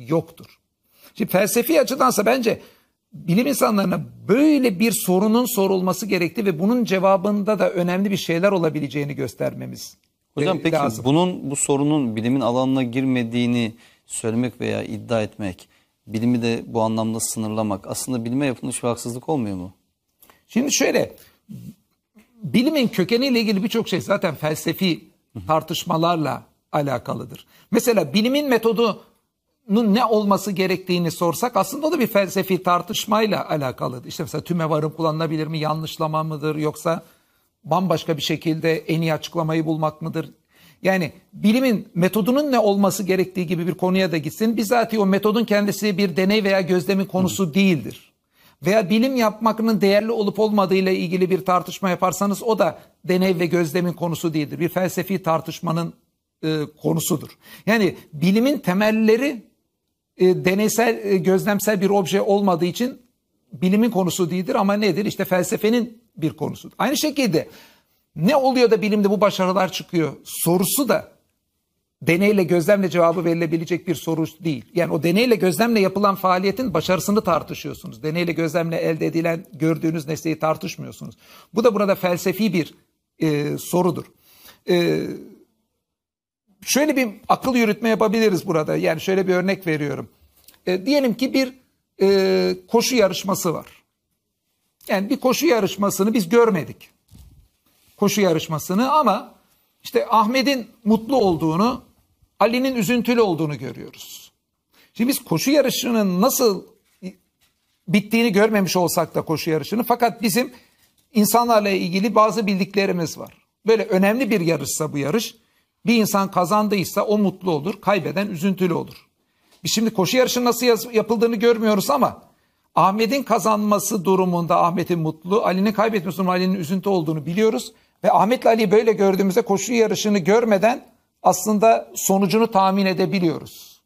yoktur. Şimdi felsefi açıdansa bence bilim insanlarına böyle bir sorunun sorulması gerektiği ve bunun cevabında da önemli bir şeyler olabileceğini göstermemiz Hocam peki lazım. bu sorunun bilimin alanına girmediğini söylemek veya iddia etmek, bilimi de bu anlamda sınırlamak aslında bilime yapılmış bir haksızlık olmuyor mu? Şimdi şöyle, bilimin kökeniyle ilgili birçok şey zaten felsefi tartışmalarla alakalıdır. Mesela bilimin metodunun ne olması gerektiğini sorsak aslında o da bir felsefi tartışmayla alakalıdır. İşte mesela tümevarım kullanılabilir mi, yanlışlama mıdır, yoksa bambaşka bir şekilde en iyi açıklamayı bulmak mıdır? Yani bilimin metodunun ne olması gerektiği gibi bir konuya da gitsin. Bizatihi o metodun kendisi bir deney veya gözlemin konusu değildir. Veya bilim yapmanın değerli olup olmadığıyla ilgili bir tartışma yaparsanız o da deney ve gözlemin konusu değildir. Bir felsefi tartışmanın konusudur. Yani bilimin temelleri deneysel, gözlemsel bir obje olmadığı için bilimin konusu değildir ama nedir? İşte felsefenin bir konusudur. Aynı şekilde ne oluyor da bilimde bu başarılar çıkıyor sorusu da deneyle gözlemle cevabı verilebilecek bir soru değil. Yani o deneyle gözlemle yapılan faaliyetin başarısını tartışıyorsunuz. Deneyle gözlemle elde edilen gördüğünüz nesneyi tartışmıyorsunuz. Bu da burada felsefi bir sorudur. Şöyle bir akıl yürütme yapabiliriz burada. Yani şöyle bir örnek veriyorum. Diyelim ki bir koşu yarışması var. Yani bir koşu yarışmasını biz görmedik. Koşu yarışmasını ama işte Ahmet'in mutlu olduğunu, Ali'nin üzüntülü olduğunu görüyoruz. Şimdi biz koşu yarışının nasıl bittiğini görmemiş olsak da koşu yarışını, fakat bizim insanlarla ilgili bazı bildiklerimiz var. Böyle önemli bir yarışsa bu yarış, bir insan kazandıysa o mutlu olur, kaybeden üzüntülü olur. Biz şimdi koşu yarışının nasıl yapıldığını görmüyoruz ama Ahmet'in kazanması durumunda Ahmet'in mutlu, Ali'nin kaybetmesi durumunda Ali'nin üzüntü olduğunu biliyoruz. Ve Ahmet'le Ali'yi böyle gördüğümüzde koşu yarışını görmeden aslında sonucunu tahmin edebiliyoruz.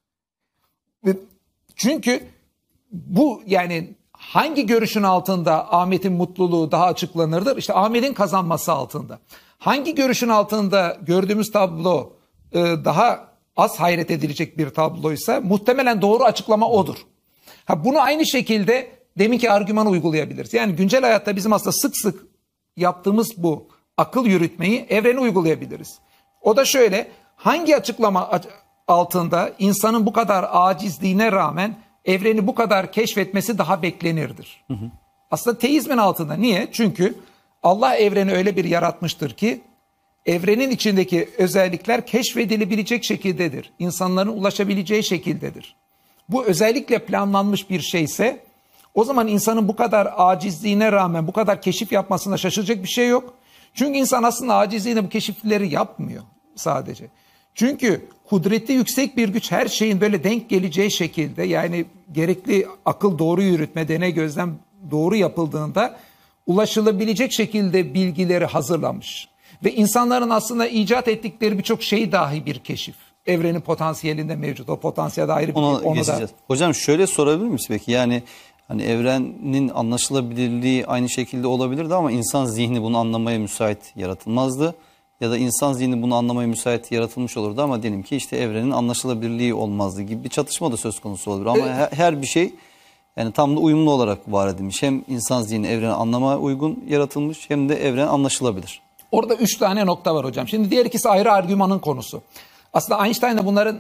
Çünkü bu, yani hangi görüşün altında Ahmet'in mutluluğu daha açıklanırdır? İşte Ahmet'in kazanması altında. Hangi görüşün altında gördüğümüz tablo daha az hayret edilecek bir tabloysa muhtemelen doğru açıklama odur. Bunu aynı şekilde deminki argümanı uygulayabiliriz. Yani güncel hayatta bizim aslında sık sık yaptığımız bu akıl yürütmeyi evrene uygulayabiliriz. O da şöyle: hangi açıklama altında insanın bu kadar acizliğine rağmen evreni bu kadar keşfetmesi daha beklenirdir? Aslında teizmin altında. Niye? Çünkü Allah evreni öyle bir yaratmıştır ki evrenin içindeki özellikler keşfedilebilecek şekildedir. İnsanların ulaşabileceği şekildedir. Bu özellikle planlanmış bir şeyse o zaman insanın bu kadar acizliğine rağmen bu kadar keşif yapmasına şaşıracak bir şey yok. Çünkü insan aslında acizliğine bu keşifleri yapmıyor sadece. Çünkü kudreti yüksek bir güç her şeyin böyle denk geleceği şekilde, yani gerekli akıl doğru yürütme, deney gözlem doğru yapıldığında ulaşılabilecek şekilde bilgileri hazırlamış. Ve insanların aslında icat ettikleri birçok şey dahi bir keşif. Evrenin potansiyelinde mevcut. O potansiyel ayrı bir Ona onu geçeceğiz. da. Hocam şöyle sorabilir miyiz peki? Yani hani evrenin anlaşılabilirliği aynı şekilde olabilirdi ama insan zihni bunu anlamaya müsait yaratılmazdı. Ya da insan zihni bunu anlamaya müsait yaratılmış olurdu ama diyelim ki işte evrenin anlaşılabilirliği olmazdı gibi bir çatışma da söz konusu olabilir. Ama her bir şey yani tam da uyumlu olarak var edilmiş. Hem insan zihni evreni anlamaya uygun yaratılmış hem de evren anlaşılabilir. Orada 3 tane nokta var hocam. Şimdi diğer ikisi ayrı argümanın konusu. Aslında Einstein de bunların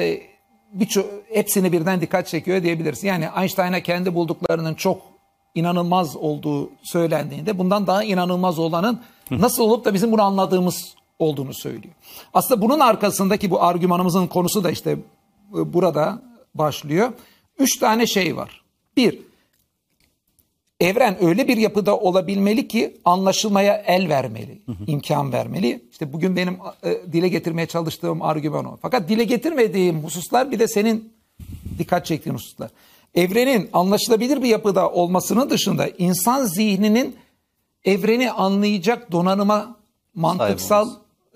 hepsini birden dikkat çekiyor diyebiliriz. Yani Einstein'a kendi bulduklarının çok inanılmaz olduğu söylendiğinde bundan daha inanılmaz olanın nasıl olup da bizim bunu anladığımız olduğunu söylüyor. Aslında bunun arkasındaki bu argümanımızın konusu da işte burada başlıyor. 3 tane şey var. 1. Evren öyle bir yapıda olabilmeli ki anlaşılmaya el vermeli, imkan vermeli. İşte bugün benim dile getirmeye çalıştığım argüman o. Fakat dile getirmediğim hususlar bir de senin dikkat çektiğin hususlar. Evrenin anlaşılabilir bir yapıda olmasının dışında insan zihninin evreni anlayacak donanıma, mantıksal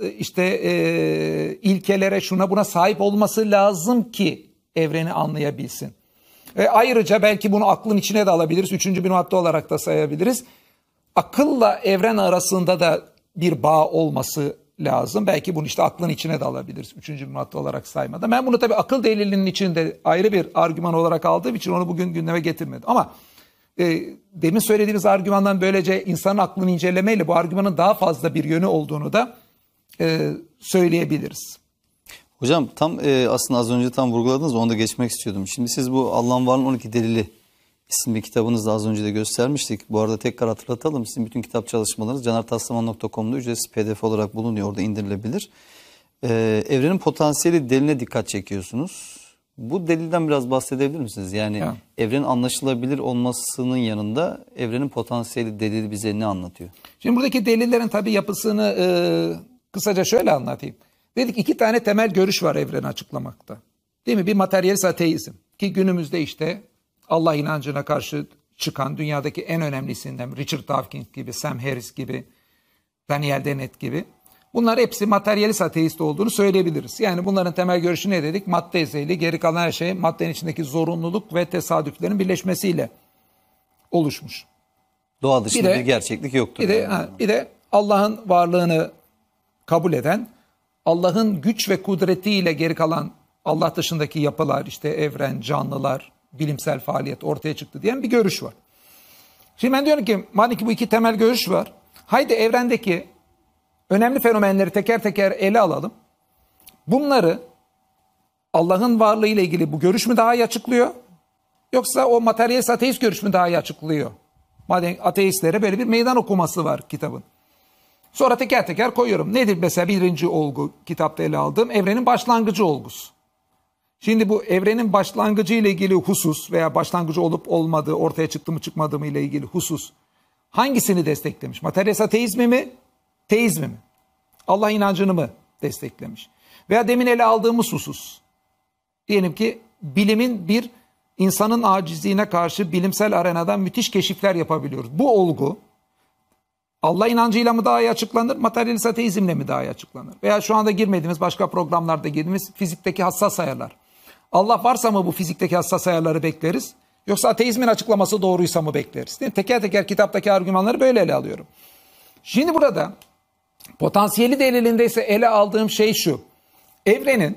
ilkelere, şuna buna sahip olması lazım ki evreni anlayabilsin. Ve ayrıca belki bunu aklın içine de alabiliriz. 3. bir madde olarak da sayabiliriz. Akılla evren arasında da bir bağ olması lazım. Belki bunu işte aklın içine de alabiliriz. Üçüncü bir madde olarak saymadan. Ben bunu tabii akıl delilinin içinde ayrı bir argüman olarak aldığım için onu bugün gündeme getirmedim. Ama demin söylediğimiz argümandan böylece insanın aklını incelemeyle bu argümanın daha fazla bir yönü olduğunu da söyleyebiliriz. Hocam tam aslında az önce tam vurguladınız, onu da geçmek istiyordum. Şimdi siz bu Allah'ın varlığının 12 delili isimli kitabınızda az önce de göstermiştik. Bu arada tekrar hatırlatalım. Sizin bütün kitap çalışmalarınız canartaslaman.com'da ücretsiz PDF olarak bulunuyor. Orada indirilebilir. Evrenin potansiyeli deliline dikkat çekiyorsunuz. Bu delilden biraz bahsedebilir misiniz? Yani evrenin anlaşılabilir olmasının yanında evrenin potansiyeli delili bize ne anlatıyor? Şimdi buradaki delillerin tabii yapısını kısaca şöyle anlatayım. Dedik 2 tane temel görüş var evreni açıklamakta. Değil mi? Bir materyalist ateizm ki günümüzde işte Allah inancına karşı çıkan dünyadaki en önemli isimler Richard Dawkins gibi, Sam Harris gibi, Daniel Dennett gibi. Bunlar hepsi materyalist ateist olduğunu söyleyebiliriz. Yani bunların temel görüşü ne dedik? Madde ezeli, geri kalan her şey maddenin içindeki zorunluluk ve tesadüflerin birleşmesiyle oluşmuş. Doğa dışında bir gerçeklik yoktur. Bir de Allah'ın varlığını kabul eden, Allah'ın güç ve kudretiyle geri kalan Allah dışındaki yapılar, işte evren, canlılar, bilimsel faaliyet ortaya çıktı diyen bir görüş var. Şimdi ben diyorum ki madem ki bu 2 temel görüş var, haydi evrendeki önemli fenomenleri teker teker ele alalım. Bunları Allah'ın varlığı ile ilgili bu görüş mü daha iyi açıklıyor? Yoksa o materyalist ateist görüş mü daha iyi açıklıyor? Madem ateistlere böyle bir meydan okuması var kitabın. Sonra teker teker koyuyorum. Nedir mesela birinci olgu kitapta ele aldığım? Evrenin başlangıcı olgusu. Şimdi bu evrenin başlangıcı ile ilgili husus veya başlangıcı olup olmadığı, ortaya çıktı mı çıkmadı mı ile ilgili husus hangisini desteklemiş? Materyalist ateizmi mi? Teizmi mi? Allah inancını mı desteklemiş? Veya demin ele aldığımız husus. Diyelim ki bilimin bir insanın acizliğine karşı bilimsel arenadan müthiş keşifler yapabiliyoruz. Bu olgu Allah inancıyla mı daha iyi açıklanır, materyalist ateizmle mi daha iyi açıklanır? Veya şu anda girmediğimiz başka programlarda girdiğimiz fizikteki hassas ayarlar. Allah varsa mı bu fizikteki hassas ayarları bekleriz? Yoksa ateizmin açıklaması doğruysa mı bekleriz? Değil mi? Teker teker kitaptaki argümanları böyle ele alıyorum. Şimdi burada potansiyeli delilinde ise ele aldığım şey şu. Evrenin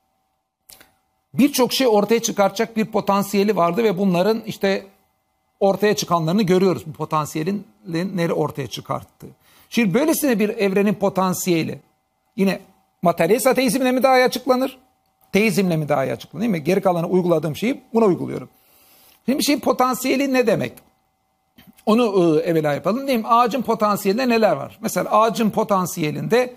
birçok şey ortaya çıkartacak bir potansiyeli vardı ve bunların işte ortaya çıkanlarını görüyoruz. Bu potansiyelin nereye ortaya çıkarttığı. Şimdi böylesine bir evrenin potansiyeli yine materyalist ateizmle mi daha iyi açıklanır? Teizmle mi daha iyi açıklanır? Değil mi? Geri kalanı uyguladığım şeyi buna uyguluyorum. Şimdi bir şeyin potansiyeli ne demek? Onu evvela yapalım. Diyeyim ağacın potansiyelinde neler var? Mesela ağacın potansiyelinde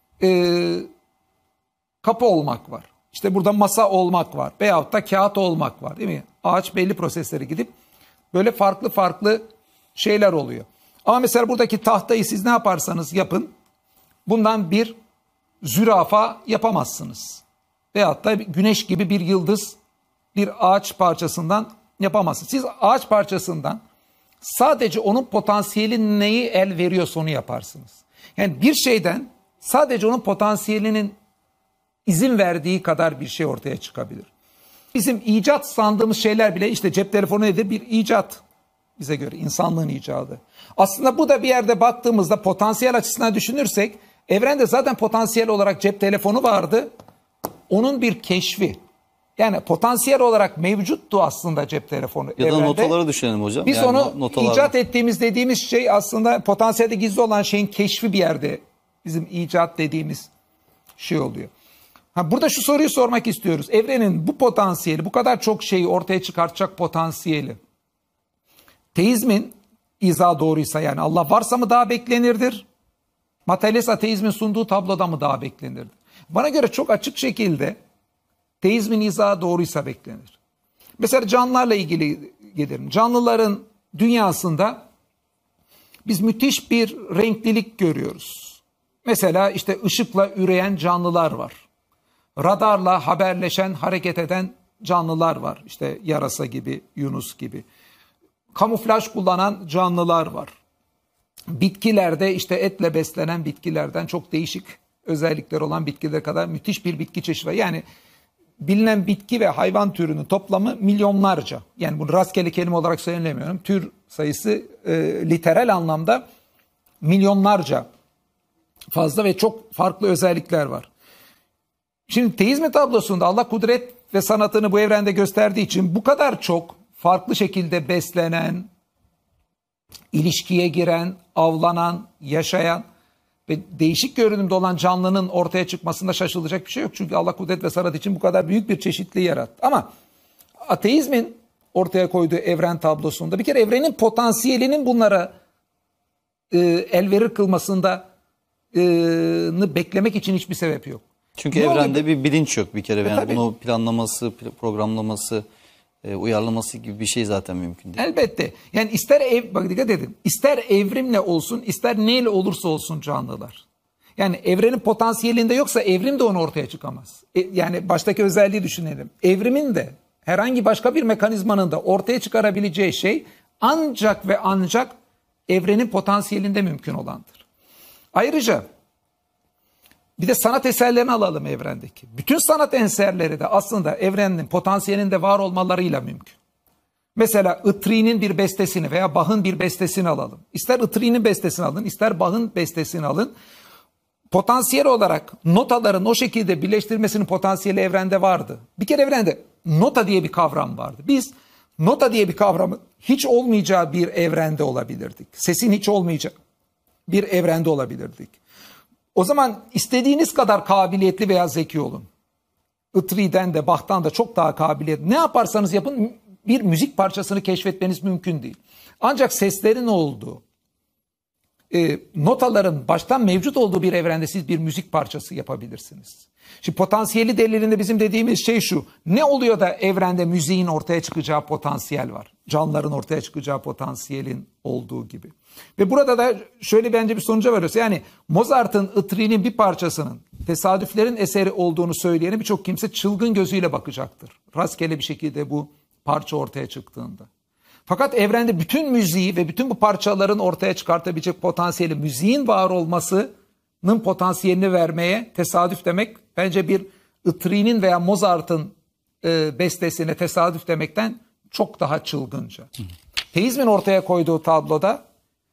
kapı olmak var. İşte burada masa olmak var. Veyahut da kağıt olmak var. Değil mi? Ağaç belli prosesleri gidip böyle farklı farklı şeyler oluyor. Ama mesela buradaki tahtayı siz ne yaparsanız yapın, bundan bir zürafa yapamazsınız. Veyahut da güneş gibi bir yıldız bir ağaç parçasından yapamazsınız. Siz ağaç parçasından sadece onun potansiyeli neyi el veriyorsa onu yaparsınız. Yani bir şeyden sadece onun potansiyelinin izin verdiği kadar bir şey ortaya çıkabilir. Bizim icat sandığımız şeyler bile işte cep telefonu nedir? Bir icat bize göre insanlığın icadı. Aslında bu da bir yerde baktığımızda potansiyel açısından düşünürsek evrende zaten potansiyel olarak cep telefonu vardı. Onun bir keşfi. Yani potansiyel olarak mevcuttu aslında cep telefonu. Ya da notaları düşünelim hocam. Biz yani onu icat ettiğimiz dediğimiz şey aslında potansiyelde gizli olan şeyin keşfi bir yerde. Bizim icat dediğimiz şey oluyor. Burada şu soruyu sormak istiyoruz. Evrenin bu potansiyeli, bu kadar çok şeyi ortaya çıkartacak potansiyeli, teizmin izahı doğruysa yani Allah varsa mı daha beklenirdir? Materyalist ateizmin sunduğu tabloda mı daha beklenirdir? Bana göre çok açık şekilde teizmin izahı doğruysa beklenir. Mesela canlılarla ilgili gelirim. Canlıların dünyasında biz müthiş bir renklilik görüyoruz. Mesela işte ışıkla üreyen canlılar var. Radarla haberleşen, hareket eden canlılar var. İşte yarasa gibi, yunus gibi. Kamuflaj kullanan canlılar var. Bitkilerde işte etle beslenen bitkilerden çok değişik özellikleri olan bitkilere kadar müthiş bir bitki çeşidi var. Yani bilinen bitki ve hayvan türünün toplamı milyonlarca. Yani bunu rastgele kelime olarak söylemiyorum. Tür sayısı literal anlamda milyonlarca fazla ve çok farklı özellikler var. Şimdi teizmi tablosunda Allah kudret ve sanatını bu evrende gösterdiği için bu kadar çok farklı şekilde beslenen, ilişkiye giren, avlanan, yaşayan ve değişik görünümde olan canlının ortaya çıkmasında şaşılacak bir şey yok. Çünkü Allah kudret ve sanat için bu kadar büyük bir çeşitliliği yarattı. Ama ateizmin ortaya koyduğu evren tablosunda bir kere evrenin potansiyelinin bunlara elverir kılmasında beklemek için hiçbir sebep yok. Çünkü Ne evrende oluyor? bir bilinç yok bir kere. Yani tabii. bunu planlaması, programlaması, uyarlaması gibi bir şey zaten mümkün değil. Elbette. Yani bak dikkat edin. İster evrimle olsun, ister neyle olursa olsun canlılar. Yani evrenin potansiyelinde yoksa evrim de onu ortaya çıkamaz. Yani baştaki özelliği düşünelim. Evrimin de herhangi başka bir mekanizmanın da ortaya çıkarabileceği şey ancak ve ancak evrenin potansiyelinde mümkün olandır. Ayrıca bir de sanat eserlerini alalım evrendeki. Bütün sanat eserleri de aslında evrenin potansiyelinde var olmalarıyla mümkün. Mesela Itri'nin bir bestesini veya Bach'ın bir bestesini alalım. İster Itri'nin bestesini alın, ister Bach'ın bestesini alın. Potansiyel olarak notaların o şekilde birleştirmesinin potansiyeli evrende vardı. Bir kere evrende nota diye bir kavram vardı. Biz nota diye bir kavramın hiç olmayacağı bir evrende olabilirdik. Sesin hiç olmayacağı bir evrende olabilirdik. O zaman istediğiniz kadar kabiliyetli veya zeki olun. Itri'den de Bach'tan da çok daha kabiliyetli. Ne yaparsanız yapın bir müzik parçasını keşfetmeniz mümkün değil. Ancak seslerin olduğu, notaların baştan mevcut olduğu bir evrende siz bir müzik parçası yapabilirsiniz. Şimdi potansiyeli delilinde bizim dediğimiz şey şu. Ne oluyor da evrende müziğin ortaya çıkacağı potansiyel var? Canlıların ortaya çıkacağı potansiyelin olduğu gibi. Ve burada da şöyle bence bir sonuca varıyoruz. Yani Mozart'ın Itri'nin bir parçasının tesadüflerin eseri olduğunu söyleyene birçok kimse çılgın gözüyle bakacaktır. Rastgele bir şekilde bu parça ortaya çıktığında. Fakat evrende bütün müziği ve bütün bu parçaların ortaya çıkartabilecek potansiyeli, müziğin var olmasının potansiyelini vermeye tesadüf demek bence bir Itri'nin veya Mozart'ın bestesine tesadüf demekten çok daha çılgınca. Teizmin ortaya koyduğu tabloda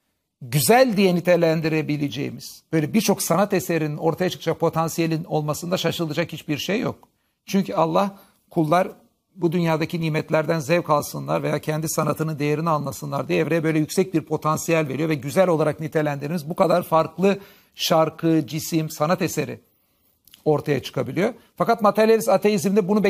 güzel diye nitelendirebileceğimiz böyle birçok sanat eserinin ortaya çıkacak potansiyelin olmasında şaşılacak hiçbir şey yok. Çünkü Allah kullar bu dünyadaki nimetlerden zevk alsınlar veya kendi sanatının değerini anlasınlar diye evreye böyle yüksek bir potansiyel veriyor ve güzel olarak nitelendirdiğimiz bu kadar farklı şarkı, cisim, sanat eseri ortaya çıkabiliyor. Fakat materyalist ateizmde bunu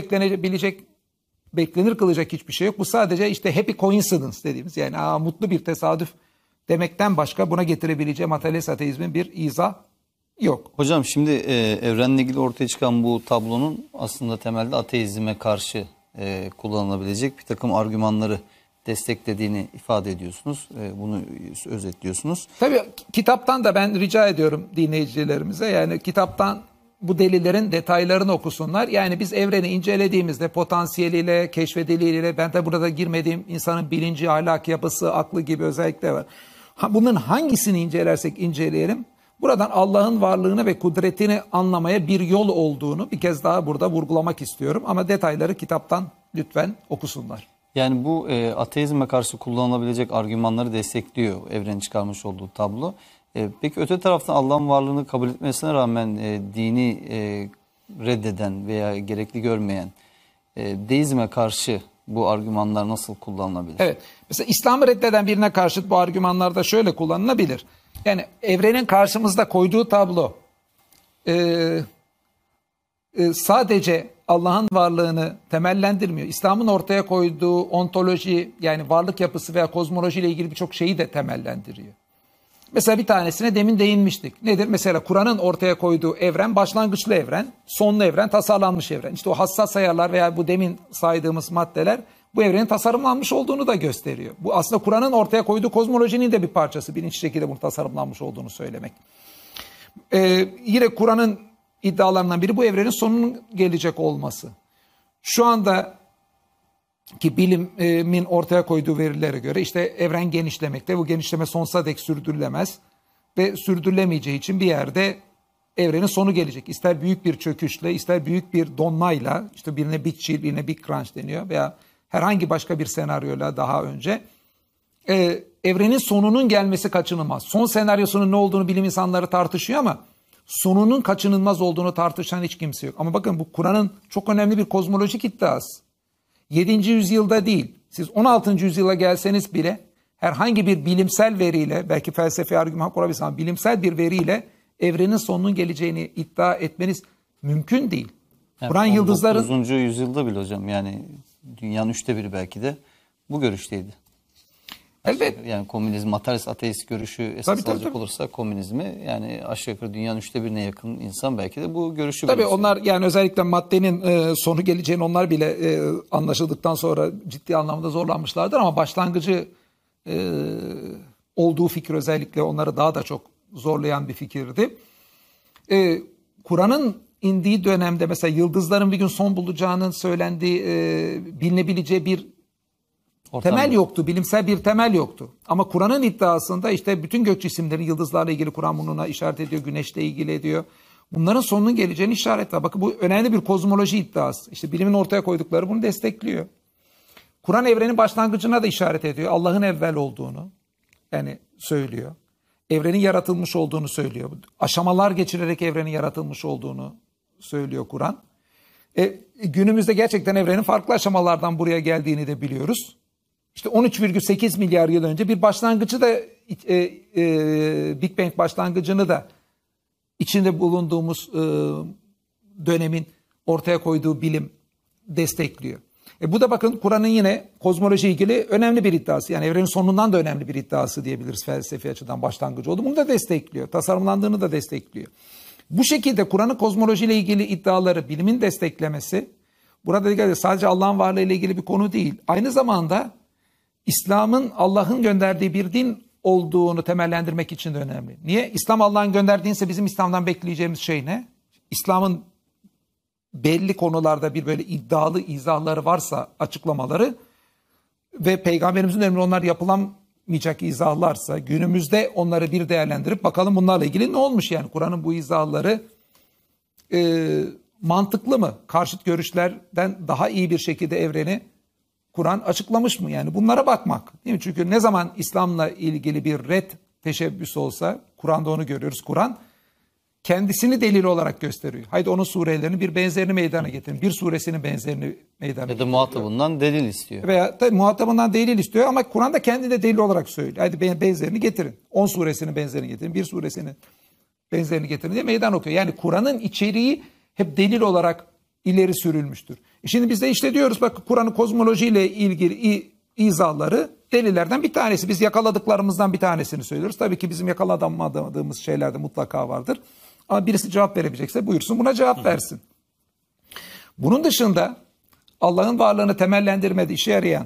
beklenir kılacak hiçbir şey yok. Bu sadece işte happy coincidence dediğimiz yani mutlu bir tesadüf demekten başka buna getirebileceği materyalist ateizmin bir izah yok. Hocam şimdi evrenle ilgili ortaya çıkan bu tablonun aslında temelde ateizme karşı kullanılabilecek bir takım argümanları desteklediğini ifade ediyorsunuz. Bunu özetliyorsunuz. Tabii kitaptan da ben rica ediyorum dinleyicilerimize yani kitaptan bu delillerin detaylarını okusunlar. Yani biz evreni incelediğimizde potansiyeliyle, keşfediliyle ben de burada girmediğim insanın bilinci, ahlak yapısı, aklı gibi özellikler var. Bunun hangisini incelersek inceleyelim. Buradan Allah'ın varlığını ve kudretini anlamaya bir yol olduğunu bir kez daha burada vurgulamak istiyorum. Ama detayları kitaptan lütfen okusunlar. Yani bu ateizme karşı kullanılabilecek argümanları destekliyor evrenin çıkarmış olduğu tablo. Peki öte taraftan Allah'ın varlığını kabul etmesine rağmen dini reddeden veya gerekli görmeyen deizme karşı bu argümanlar nasıl kullanılabilir? Evet. Mesela İslam'ı reddeden birine karşı bu argümanlar da şöyle kullanılabilir. Yani evrenin karşımızda koyduğu tablo sadece Allah'ın varlığını temellendirmiyor. İslam'ın ortaya koyduğu ontoloji yani varlık yapısı veya kozmoloji ile ilgili birçok şeyi de temellendiriyor. Mesela bir tanesine demin değinmiştik. Nedir? Mesela Kur'an'ın ortaya koyduğu evren başlangıçlı evren, sonlu evren, tasarlanmış evren. İşte o hassas ayarlar veya bu demin saydığımız maddeler bu evrenin tasarımlanmış olduğunu da gösteriyor. Bu aslında Kur'an'ın ortaya koyduğu kozmolojinin de bir parçası. Bilinçli şekilde bunun tasarımlanmış olduğunu söylemek. Yine Kur'an'ın iddialarından biri bu evrenin sonunun gelecek olması. Şu anda ki bilimin ortaya koyduğu verilere göre işte evren genişlemekte. Bu genişleme sonsuza dek sürdürülemez ve sürdürülemeyeceği için bir yerde evrenin sonu gelecek. İster büyük bir çöküşle, ister büyük bir donmayla, işte birine Big Chill, birine Big Crunch deniyor veya herhangi başka bir senaryoyla daha önce evrenin sonunun gelmesi kaçınılmaz. Son senaryosunun ne olduğunu bilim insanları tartışıyor ama sonunun kaçınılmaz olduğunu tartışan hiç kimse yok. Ama bakın bu Kur'an'ın çok önemli bir kozmolojik iddiası. 7. yüzyılda değil, siz 16. yüzyıla gelseniz bile herhangi bir bilimsel veriyle, belki felsefi argüman kurabilirsiniz ama bilimsel bir veriyle evrenin sonunun geleceğini iddia etmeniz mümkün değil. Yani Kur'an yıldızların... 19. yüzyılda bile hocam, yani dünyanın 1/3 belki de bu görüşteydi. Elbette. Yani komünizm, materyalist, ateist görüşü esas Tabii. alacak olursa komünizmi, yani aşağı yukarı dünyanın 1/3'üne yakın insan belki de bu görüşü Tabii benimsiyor. onlar, yani özellikle maddenin sonu geleceğini onlar bile anlaşıldıktan sonra ciddi anlamda zorlanmışlardır ama başlangıcı olduğu fikir özellikle onları daha da çok zorlayan bir fikirdi. Kur'an'ın indiği dönemde mesela yıldızların bir gün son bulacağının söylendiği, bilinebileceği bir temel yoktu. Bilimsel bir temel yoktu. Ama Kur'an'ın iddiasında işte bütün gök cisimleri yıldızlarla ilgili Kur'an bununla işaret ediyor. Güneşle ilgili ediyor. Bunların sonunun geleceğini işaret var. Bakın bu önemli bir kozmoloji iddiası. İşte bilimin ortaya koydukları bunu destekliyor. Kur'an evrenin başlangıcına da işaret ediyor. Allah'ın evvel olduğunu yani söylüyor. Evrenin yaratılmış olduğunu söylüyor. Aşamalar geçirerek evrenin yaratılmış olduğunu söylüyor Kur'an. Günümüzde gerçekten evrenin farklı aşamalardan buraya geldiğini de biliyoruz. İşte 13,8 milyar yıl önce bir başlangıcı da Big Bang başlangıcını da içinde bulunduğumuz dönemin ortaya koyduğu bilim destekliyor. Bu da bakın Kur'an'ın yine kozmoloji ilgili önemli bir iddiası. Yani evrenin sonundan da önemli bir iddiası diyebiliriz felsefi açıdan başlangıcı oldu. Bunu da destekliyor. Tasarımlandığını da destekliyor. Bu şekilde Kur'an'ın kozmolojiyle ilgili iddiaları, bilimin desteklemesi, burada sadece Allah'ın varlığı ile ilgili bir konu değil. Aynı zamanda İslam'ın Allah'ın gönderdiği bir din olduğunu temellendirmek için de önemli. Niye? İslam Allah'ın gönderdiğinse bizim İslam'dan bekleyeceğimiz şey ne? İslam'ın belli konularda bir böyle iddialı izahları varsa, açıklamaları ve Peygamberimizin emri onlar yapılamayacak izahlarsa günümüzde onları bir değerlendirip bakalım bunlarla ilgili ne olmuş yani Kur'an'ın bu izahları mantıklı mı? Karşıt görüşlerden daha iyi bir şekilde evreni Kur'an açıklamış mı? Yani bunlara bakmak değil mi? Çünkü ne zaman İslam'la ilgili bir red teşebbüsü olsa Kur'an'da onu görüyoruz. Kur'an kendisini delil olarak gösteriyor. Haydi onun surelerinin bir benzerini meydana getirin. Bir suresinin benzerini meydana getirin. Ya da muhatabından delil istiyor. Veya da muhatabından delil istiyor ama Kur'an da kendi de delil olarak söylüyor. Haydi benzerini getirin. 10 suresinin benzerini getirin. Bir suresinin benzerini getirin diye meydan okuyor. Yani Kur'an'ın içeriği hep delil olarak ileri sürülmüştür. Şimdi biz de işte diyoruz bak Kur'an'ın kozmolojiyle ilgili izahları delillerden bir tanesi. Biz yakaladıklarımızdan bir tanesini söylüyoruz. Tabii ki bizim yakalamadığımız şeyler de mutlaka vardır. Ama birisi cevap verebilecekse buyursun buna cevap versin. Bunun dışında Allah'ın varlığını temellendirmede işe yarayan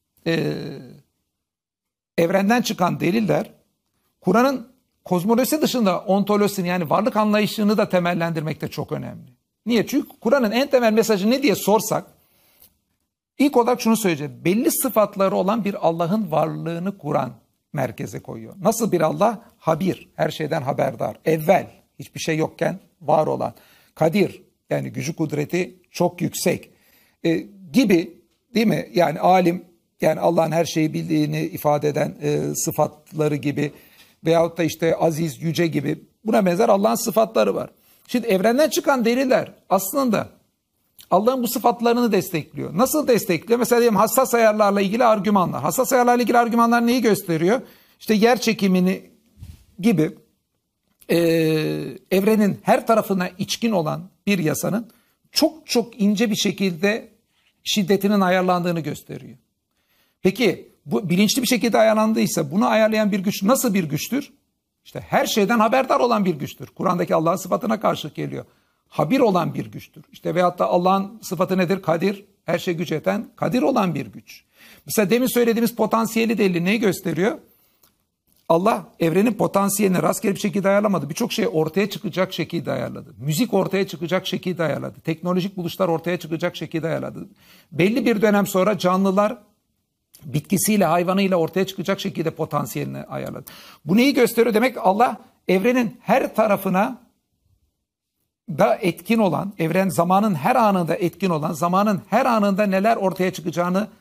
evrenden çıkan deliller Kur'an'ın kozmolojisi dışında ontolojisini yani varlık anlayışını da temellendirmekte çok önemli. Niye? Çünkü Kur'an'ın en temel mesajı ne diye sorsak ilk olarak şunu söyleyeceğim. Belli sıfatları olan bir Allah'ın varlığını Kur'an merkeze koyuyor. Nasıl bir Allah? Habir, her şeyden haberdar. Evvel, hiçbir şey yokken var olan. Kadir, yani gücü kudreti çok yüksek gibi değil mi? Yani alim, yani Allah'ın her şeyi bildiğini ifade eden sıfatları gibi veyahut da işte aziz, yüce gibi buna benzer Allah'ın sıfatları var. Şimdi evrenden çıkan deliller aslında Allah'ın bu sıfatlarını destekliyor. Nasıl destekliyor? Mesela diyelim hassas ayarlarla ilgili argümanlar. Hassas ayarlarla ilgili argümanlar neyi gösteriyor? İşte yer çekimini gibi evrenin her tarafına içkin olan bir yasanın çok çok ince bir şekilde şiddetinin ayarlandığını gösteriyor. Peki bu bilinçli bir şekilde ayarlandıysa bunu ayarlayan bir güç nasıl bir güçtür? İşte her şeyden haberdar olan bir güçtür. Kur'an'daki Allah'ın sıfatına karşılık geliyor. Habir olan bir güçtür. İşte veyahut da Allah'ın sıfatı nedir? Kadir, her şey güç eten, kadir olan bir güç. Mesela demin söylediğimiz potansiyeli delili neyi gösteriyor? Allah evrenin potansiyelini rastgele bir şekilde ayarlamadı. Birçok şey ortaya çıkacak şekilde ayarladı. Müzik ortaya çıkacak şekilde ayarladı. Teknolojik buluşlar ortaya çıkacak şekilde ayarladı. Belli bir dönem sonra canlılar bitkisiyle, hayvanıyla ortaya çıkacak şekilde potansiyelini ayarladı. Bu neyi gösteriyor? Demek Allah evrenin her tarafına da etkin olan, evren zamanın her anında etkin olan, zamanın her anında neler ortaya çıkacağını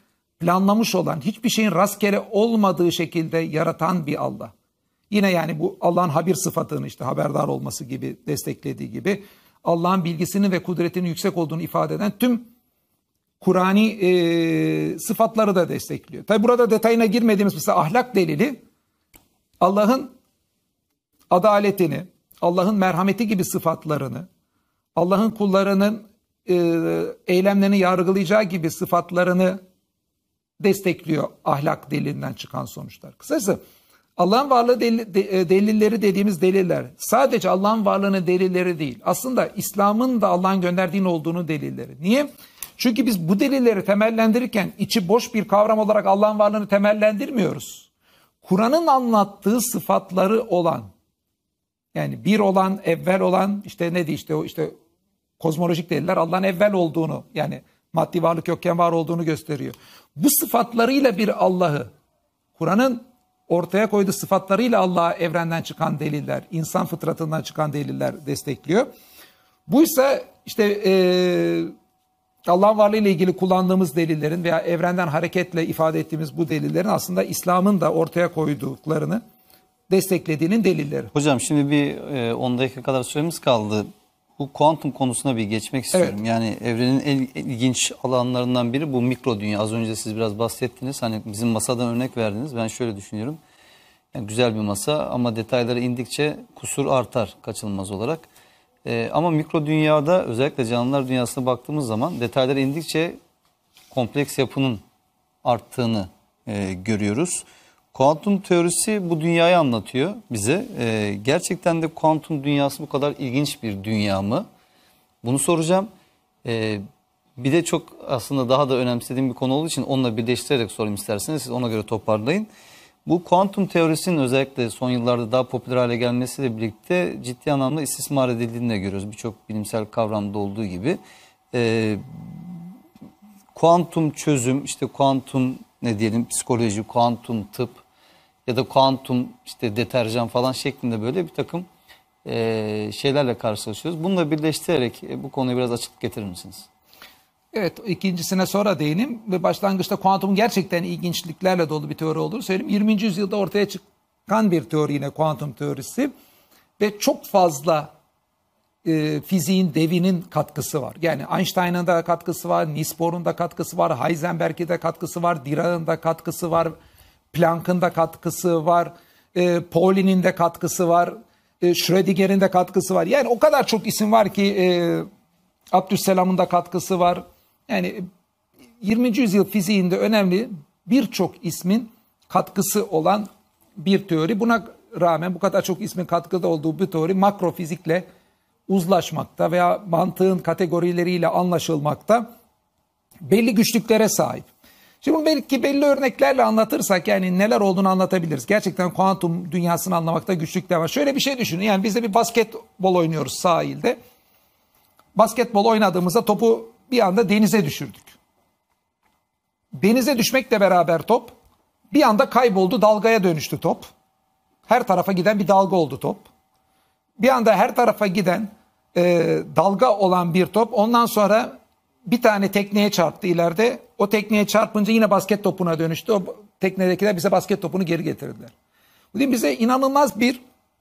planlamış olan, hiçbir şeyin rastgele olmadığı şekilde yaratan bir Allah. Yine yani bu Allah'ın habir sıfatını işte haberdar olması gibi desteklediği gibi Allah'ın bilgisinin ve kudretinin yüksek olduğunu ifade eden tüm Kur'ani sıfatları da destekliyor. Tabi burada detayına girmediğimiz mesela ahlak delili Allah'ın adaletini, Allah'ın merhameti gibi sıfatlarını, Allah'ın kullarının eylemlerini yargılayacağı gibi sıfatlarını destekliyor ahlak delilinden çıkan sonuçlar. Kısacası Allah'ın varlığı delilleri dediğimiz deliller sadece Allah'ın varlığının delilleri değil. Aslında İslam'ın da Allah'ın gönderdiğinin olduğunu delilleri. Niye? Çünkü biz bu delilleri temellendirirken içi boş bir kavram olarak Allah'ın varlığını temellendirmiyoruz. Kur'an'ın anlattığı sıfatları olan, yani bir olan, evvel olan, işte ne diye işte o işte kozmolojik deliller Allah'ın evvel olduğunu, yani maddi varlık yokken var olduğunu gösteriyor. Bu sıfatlarıyla bir Allah'ı, Kur'an'ın ortaya koyduğu sıfatlarıyla Allah'a evrenden çıkan deliller, insan fıtratından çıkan deliller destekliyor. Bu ise işte Allah'ın varlığıyla ilgili kullandığımız delillerin veya evrenden hareketle ifade ettiğimiz bu delillerin aslında İslam'ın da ortaya koyduklarını desteklediğinin delilleri. Hocam şimdi bir 10 dakika kadar süremiz kaldı. Bu kuantum konusuna bir geçmek istiyorum. Evet. Yani evrenin en ilginç alanlarından biri bu mikro dünya. Az önce siz biraz bahsettiniz. Hani bizim masadan örnek verdiniz. Ben şöyle düşünüyorum. Yani güzel bir masa ama detaylara indikçe kusur artar kaçınılmaz olarak. Ama mikro dünyada özellikle canlılar dünyasına baktığımız zaman detaylara indikçe kompleks yapının arttığını görüyoruz. Kuantum teorisi bu dünyayı anlatıyor bize. Gerçekten de kuantum dünyası bu kadar ilginç bir dünya mı? Bunu soracağım. Bir de çok aslında daha da önemsediğim bir konu olduğu için onunla birleştirerek sorayım isterseniz. Siz ona göre toparlayın. Bu kuantum teorisinin özellikle son yıllarda daha popüler hale gelmesiyle birlikte ciddi anlamda istismar edildiğini de görüyoruz. Birçok bilimsel kavramda olduğu gibi. Kuantum çözüm, işte kuantum ne diyelim psikoloji, kuantum tıp ya da kuantum işte deterjan falan şeklinde böyle bir takım şeylerle karşılaşıyoruz. Bununla birleştirerek bu konuyu biraz açık getirir misiniz? Evet, ikincisine sonra değineyim ve başlangıçta kuantumun gerçekten ilginçliklerle dolu bir teori olduğunu söyleyeyim. 20. yüzyılda ortaya çıkan bir teori yine kuantum teorisi ve çok fazla fiziğin devinin katkısı var. Yani Einstein'ın da katkısı var, Niels Bohr'un da katkısı var, Heisenberg'in de katkısı var, Dirac'ın da katkısı var, Planck'ın da katkısı var, Pauli'nin de katkısı var, Schrödinger'in de katkısı var. Yani o kadar çok isim var ki Abdüsselam'ın da katkısı var. Yani 20. yüzyıl fiziğinde önemli birçok ismin katkısı olan bir teori. Buna rağmen bu kadar çok ismin katkıda olduğu bir teori makro fizikle uzlaşmakta veya mantığın kategorileriyle anlaşılmakta belli güçlüklere sahip. Şimdi bunu belki belli örneklerle anlatırsak yani neler olduğunu anlatabiliriz. Gerçekten kuantum dünyasını anlamakta güçlükler var. Şöyle bir şey düşünün. Yani biz de bir basketbol oynuyoruz sahilde. Basketbol oynadığımızda topu bir anda denize düşürdük. Denize düşmekle beraber top bir anda kayboldu, dalgaya dönüştü top. Her tarafa giden bir dalga oldu top. Bir anda her tarafa giden dalga olan bir top ondan sonra bir tane tekneye çarptı ileride. O tekneye çarpınca yine basket topuna dönüştü. O teknedekiler bize basket topunu geri getirdiler. Bu değil bize inanılmaz bir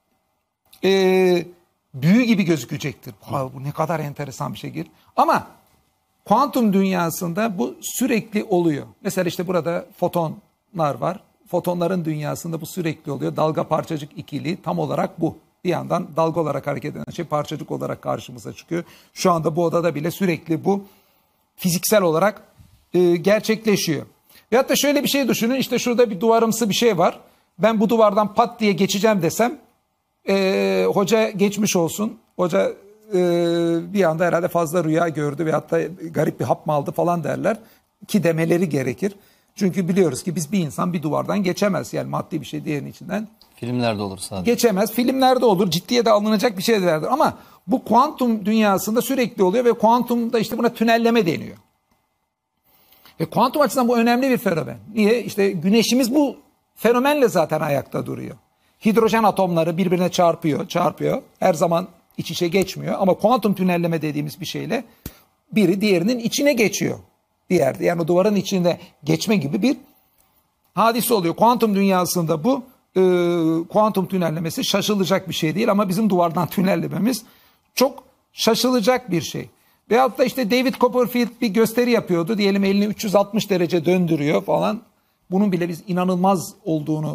büyü gibi gözükecektir. Bu ne kadar enteresan bir şey. Ama kuantum dünyasında bu sürekli oluyor. Mesela işte burada fotonlar var. Fotonların dünyasında bu sürekli oluyor. Dalga parçacık ikili tam olarak bu. Bir yandan dalga olarak hareket eden şey parçacık olarak karşımıza çıkıyor. Şu anda bu odada bile sürekli bu fiziksel olarak gerçekleşiyor. Veyahut da şöyle bir şey düşünün. İşte şurada bir duvarımsı bir şey var. Ben bu duvardan pat diye geçeceğim desem hoca geçmiş olsun. Hoca bir anda herhalde fazla rüya gördü veyahut da garip bir hap mı aldı falan derler. Ki demeleri gerekir. Çünkü biliyoruz ki biz bir insan bir duvardan geçemez. Yani maddi bir şey diğerinin içinden. Filmlerde olur sadece. Geçemez. Filmlerde olur. Ciddiye de alınacak bir şey derdir. Ama bu kuantum dünyasında sürekli oluyor ve kuantumda işte buna tünelleme deniyor. Ve kuantum açısından bu önemli bir fenomen. Niye? İşte güneşimiz bu fenomenle zaten ayakta duruyor. Hidrojen atomları birbirine çarpıyor. Her zaman iç içe geçmiyor. Ama kuantum tünelleme dediğimiz bir şeyle biri diğerinin içine geçiyor. bir yerde. Yani o duvarın içinde geçme gibi bir hadise oluyor. Kuantum dünyasında bu kuantum tünellemesi şaşılacak bir şey değil ama bizim duvardan tünellememiz çok şaşılacak bir şey. Veyahut da işte David Copperfield bir gösteri yapıyordu. Diyelim elini 360 derece döndürüyor falan. Bunun bile biz inanılmaz olduğunu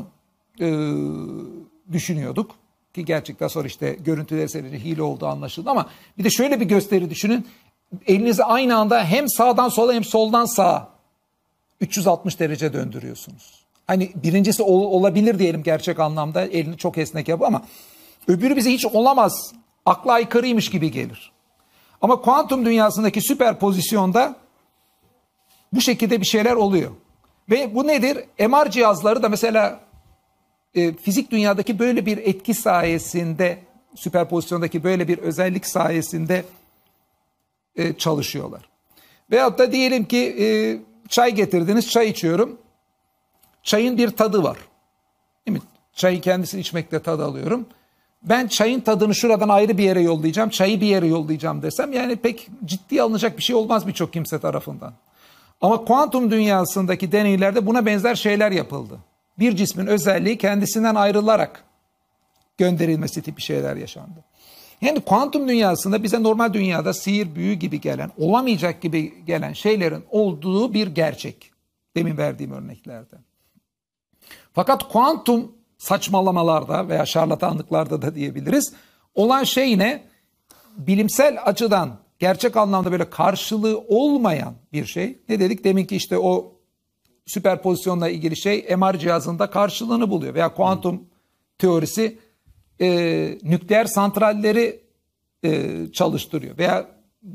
düşünüyorduk. Ki gerçekten sonra işte görüntüleri seyredince hile olduğu anlaşıldı ama bir de şöyle bir gösteri düşünün. Elinizi aynı anda hem sağdan sola hem soldan sağa 360 derece döndürüyorsunuz. Hani birincisi olabilir diyelim gerçek anlamda elini çok esnek yapıyor ama öbürü bize hiç olamaz. Akla aykırıymış gibi gelir. Ama kuantum dünyasındaki süperpozisyonda bu şekilde bir şeyler oluyor. Ve bu nedir? MR cihazları da mesela fizik dünyadaki böyle bir etki sayesinde, süperpozisyondaki böyle bir özellik sayesinde çalışıyorlar. Veyahut da diyelim ki çay getirdiniz, çay içiyorum. Çayın bir tadı var. Değil mi? Çayın kendisini içmekte tad alıyorum. Ben çayın tadını şuradan ayrı bir yere yollayacağım, çayı bir yere yollayacağım desem yani pek ciddiye alınacak bir şey olmaz birçok kimse tarafından. Ama kuantum dünyasındaki deneylerde buna benzer şeyler yapıldı. Bir cismin özelliği kendisinden ayrılarak gönderilmesi tipi şeyler yaşandı. Yani kuantum dünyasında bize normal dünyada sihir, büyü gibi gelen, olamayacak gibi gelen şeylerin olduğu bir gerçek. Demin verdiğim örneklerde. Fakat kuantum saçmalamalarda veya şarlatanlıklarda da diyebiliriz. Olan şey ne? Bilimsel açıdan gerçek anlamda böyle karşılığı olmayan bir şey. Ne dedik? Deminki işte o süperpozisyonla ilgili şey MR cihazında karşılığını buluyor. Veya kuantum teorisi nükleer santralleri çalıştırıyor. Veya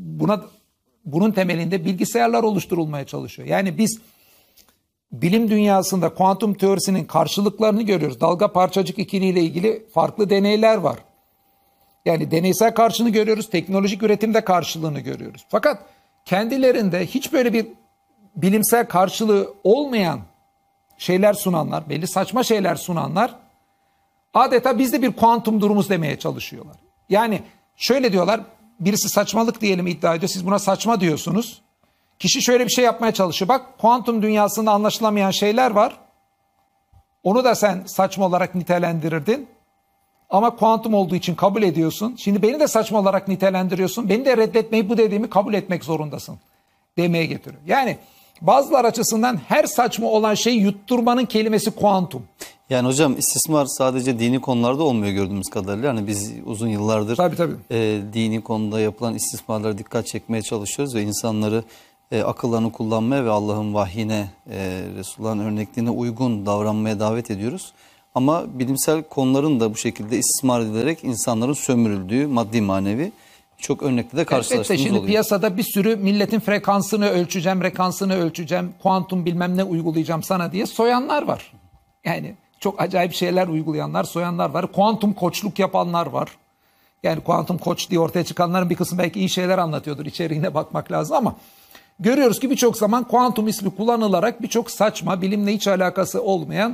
bunun temelinde bilgisayarlar oluşturulmaya çalışıyor. Yani biz bilim dünyasında kuantum teorisinin karşılıklarını görüyoruz. Dalga parçacık ikiliği ile ilgili farklı deneyler var. Yani deneysel karşılığını görüyoruz, teknolojik üretimde karşılığını görüyoruz. Fakat kendilerinde hiç böyle bir bilimsel karşılığı olmayan şeyler sunanlar, belli saçma şeyler sunanlar adeta biz de bir kuantum durumuz demeye çalışıyorlar. Yani şöyle diyorlar, birisi saçmalık diyelim iddia ediyor, siz buna saçma diyorsunuz. Kişi şöyle bir şey yapmaya çalışıyor. Bak kuantum dünyasında anlaşılamayan şeyler var. Onu da sen saçma olarak nitelendirirdin. Ama kuantum olduğu için kabul ediyorsun. Şimdi beni de saçma olarak nitelendiriyorsun. Beni de reddetmeyi bu dediğimi kabul etmek zorundasın demeye getiriyor. Yani bazılar açısından her saçma olan şeyi yutturmanın kelimesi kuantum. Yani hocam istismar sadece dini konularda olmuyor gördüğümüz kadarıyla. Yani biz uzun yıllardır Tabii. Dini konuda yapılan istismarlara dikkat çekmeye çalışıyoruz ve insanları akıllarını kullanmaya ve Allah'ın vahyine, Resulullah'ın örnekliğine uygun davranmaya davet ediyoruz. Ama bilimsel konuların da bu şekilde istismar edilerek insanların sömürüldüğü maddi manevi çok örnekle de karşılaştığımız şimdi oluyor. piyasada bir sürü milletin frekansını ölçeceğim, rekansını ölçeceğim, kuantum bilmem ne uygulayacağım sana diye soyanlar var. Yani çok acayip şeyler uygulayanlar, soyanlar var. Kuantum koçluk yapanlar var. Yani kuantum koç diye ortaya çıkanların bir kısmı belki iyi şeyler anlatıyordur. İçeriğine bakmak lazım ama görüyoruz ki birçok zaman kuantum ismi kullanılarak birçok saçma, bilimle hiç alakası olmayan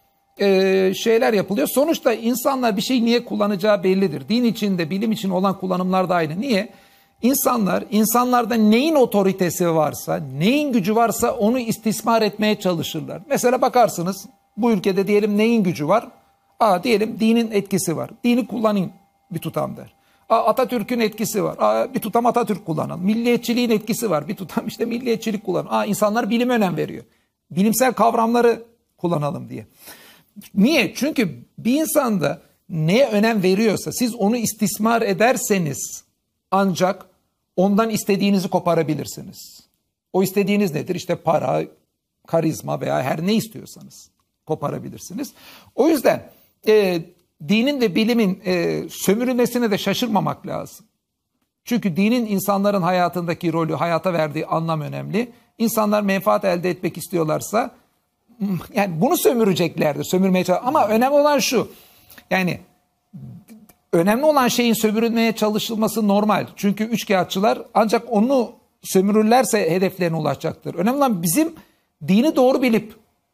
şeyler yapılıyor. Sonuçta insanlar bir şeyi niye kullanacağı bellidir. Din içinde, bilim için olan kullanımlar da aynı. Niye? İnsanlarda neyin otoritesi varsa, neyin gücü varsa onu istismar etmeye çalışırlar. Mesela bakarsınız bu ülkede diyelim neyin gücü var? Diyelim dinin etkisi var. Dini kullanayım bir tutam der. Atatürk'ün etkisi var. Bir tutam Atatürk kullanalım. Milliyetçiliğin etkisi var. Bir tutam işte milliyetçilik kullanalım. İnsanlar bilime önem veriyor. Bilimsel kavramları kullanalım diye. Niye? Çünkü bir insanda neye önem veriyorsa siz onu istismar ederseniz ancak ondan istediğinizi koparabilirsiniz. O istediğiniz nedir? İşte para, karizma veya her ne istiyorsanız koparabilirsiniz. O yüzden dinin ve bilimin sömürülmesine de şaşırmamak lazım. Çünkü dinin insanların hayatındaki rolü, hayata verdiği anlam önemli. İnsanlar menfaat elde etmek istiyorlarsa yani bunu sömüreceklerdir, sömürmeye çalışacaklar. Ama önemli olan şu, yani önemli olan şeyin sömürülmeye çalışılması normal. Çünkü üçkağıtçılar ancak onu sömürürlerse hedeflerine ulaşacaktır. Önemli olan bizim dini doğru bilip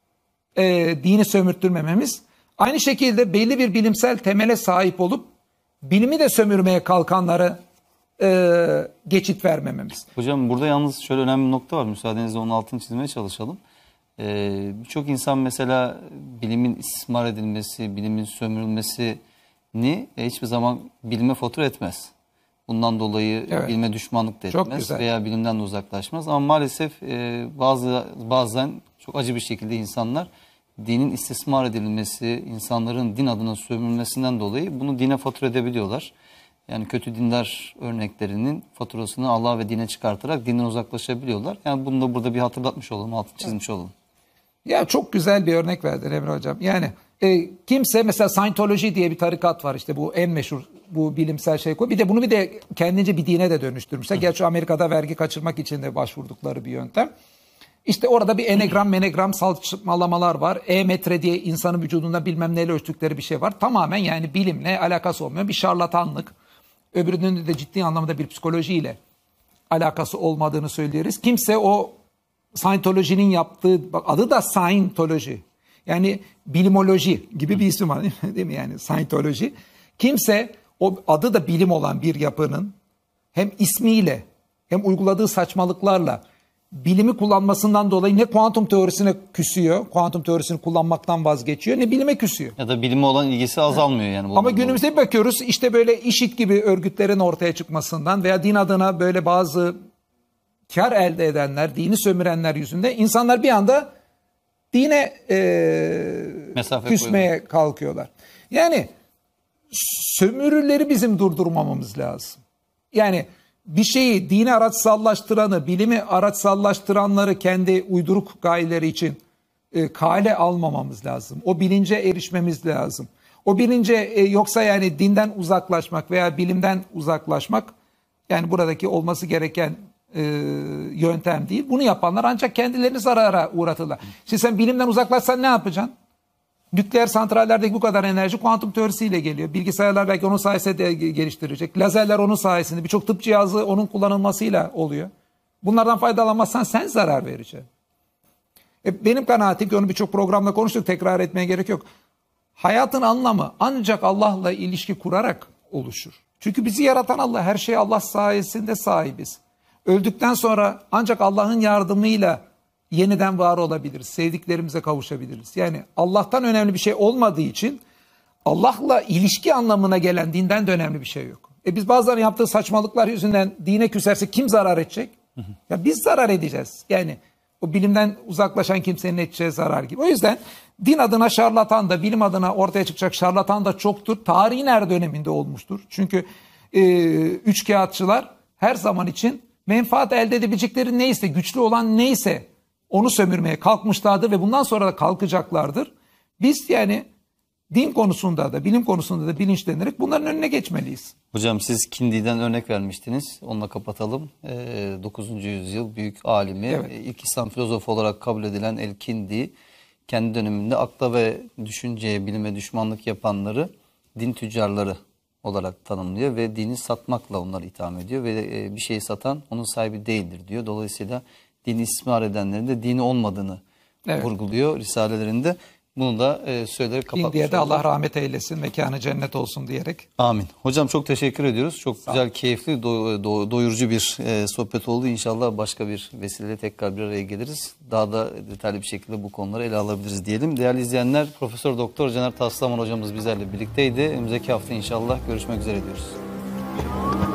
dini sömürttürmememiz. Aynı şekilde belli bir bilimsel temele sahip olup bilimi de sömürmeye kalkanları geçit vermememiz. Hocam burada yalnız şöyle önemli bir nokta var. Müsaadenizle onun altını çizmeye çalışalım. Birçok insan mesela bilimin istismar edilmesi, bilimin sömürülmesini hiçbir zaman bilime fatura etmez. Bundan dolayı Evet. bilime düşmanlık da Çok etmez güzel. veya bilimden de uzaklaşmaz. Ama maalesef bazen çok acı bir şekilde insanlar dinin istismar edilmesi, insanların din adına sömürülmesinden dolayı bunu dine fatura edebiliyorlar. Yani kötü dindar örneklerinin faturasını Allah ve dine çıkartarak dinden uzaklaşabiliyorlar. Yani bunu da burada bir hatırlatmış olalım, altını çizmiş olalım. Ya çok güzel bir örnek verdin Emre Hocam. Yani kimse mesela Scientology diye bir tarikat var, işte bu en meşhur bu bilimsel şey. Bir de bunu kendince bir dine de dönüştürmüşler. Gerçi Amerika'da vergi kaçırmak için de başvurdukları bir yöntem. İşte orada bir menegram saçmalamalar var. E-metre diye insanın vücudunda bilmem neyle ölçtükleri bir şey var. Tamamen yani bilimle alakası olmayan bir şarlatanlık. Öbürünün de ciddi anlamda bir psikolojiyle alakası olmadığını söyleriz. Kimse o Scientology'nin yaptığı, bak adı da Scientology. Yani bilimoloji gibi bir isim var değil mi? Yani Scientology. Kimse o adı da bilim olan bir yapının hem ismiyle hem uyguladığı saçmalıklarla bilimi kullanmasından dolayı ne kuantum teorisine küsüyor, kuantum teorisini kullanmaktan vazgeçiyor, ne bilime küsüyor. Ya da bilime olan ilgisi azalmıyor yani. Ama günümüzde bir bakıyoruz işte böyle IŞİD gibi örgütlerin ortaya çıkmasından veya din adına böyle bazı kar elde edenler, dini sömürenler yüzünden insanlar bir anda dine küsmeye kalkıyorlar. Yani sömürüleri bizim durdurmamamız lazım. Yani bir şeyi dini araçsallaştıranı, bilimi araçsallaştıranları kendi uyduruk gayeleri için kale almamamız lazım. O bilince erişmemiz lazım. O bilince yoksa yani dinden uzaklaşmak veya bilimden uzaklaşmak yani buradaki olması gereken yöntem değil. Bunu yapanlar ancak kendilerini zarara uğratırlar. Şimdi sen bilimden uzaklaşsan ne yapacaksın? Nükleer santrallerdeki bu kadar enerji kuantum teorisiyle geliyor. Bilgisayarlar belki onun sayesinde geliştirecek. Lazerler onun sayesinde. Birçok tıp cihazı onun kullanılmasıyla oluyor. Bunlardan faydalanmazsan sen zarar vereceksin. Benim kanaatim ki onu birçok programda konuştuk. Tekrar etmeye gerek yok. Hayatın anlamı ancak Allah'la ilişki kurarak oluşur. Çünkü bizi yaratan Allah, her şeye Allah sayesinde sahibiz. Öldükten sonra ancak Allah'ın yardımıyla yeniden var olabiliriz. Sevdiklerimize kavuşabiliriz. Yani Allah'tan önemli bir şey olmadığı için Allah'la ilişki anlamına gelen dinden de önemli bir şey yok. Biz bazılarının yaptığı saçmalıklar yüzünden dine küsersek kim zarar edecek? Ya biz zarar edeceğiz. Yani o bilimden uzaklaşan kimsenin edeceği zarar gibi. O yüzden din adına şarlatan da bilim adına ortaya çıkacak şarlatan da çoktur. Tarihin her döneminde olmuştur. Çünkü üçkağıtçılar her zaman için menfaat elde edebilecekleri neyse, güçlü olan neyse onu sömürmeye kalkmışlardır ve bundan sonra da kalkacaklardır. Biz yani din konusunda da bilim konusunda da bilinçlenerek bunların önüne geçmeliyiz. Hocam siz Kindi'den örnek vermiştiniz. Onunla kapatalım. 9. yüzyıl büyük alimi, Evet. ilk İslam filozofu olarak kabul edilen El-Kindi kendi döneminde akla ve düşünceye, bilime düşmanlık yapanları din tüccarları olarak tanımlıyor ve dini satmakla onları itham ediyor ve bir şeyi satan onun sahibi değildir diyor. Dolayısıyla dini istismar edenlerin de dini olmadığını vurguluyor risalelerinde. Bunu da söyleyerek kapatmış Kindi'ye de olduk. Allah rahmet eylesin, mekanı cennet olsun diyerek. Amin. Hocam çok teşekkür ediyoruz. Çok güzel, keyifli, doyurucu bir sohbet oldu. İnşallah başka bir vesileyle tekrar bir araya geliriz. Daha da detaylı bir şekilde bu konuları ele alabiliriz diyelim. Değerli izleyenler, Profesör Doktor Caner Taslaman hocamız bizlerle birlikteydi. Önümüzdeki hafta inşallah görüşmek üzere diyoruz.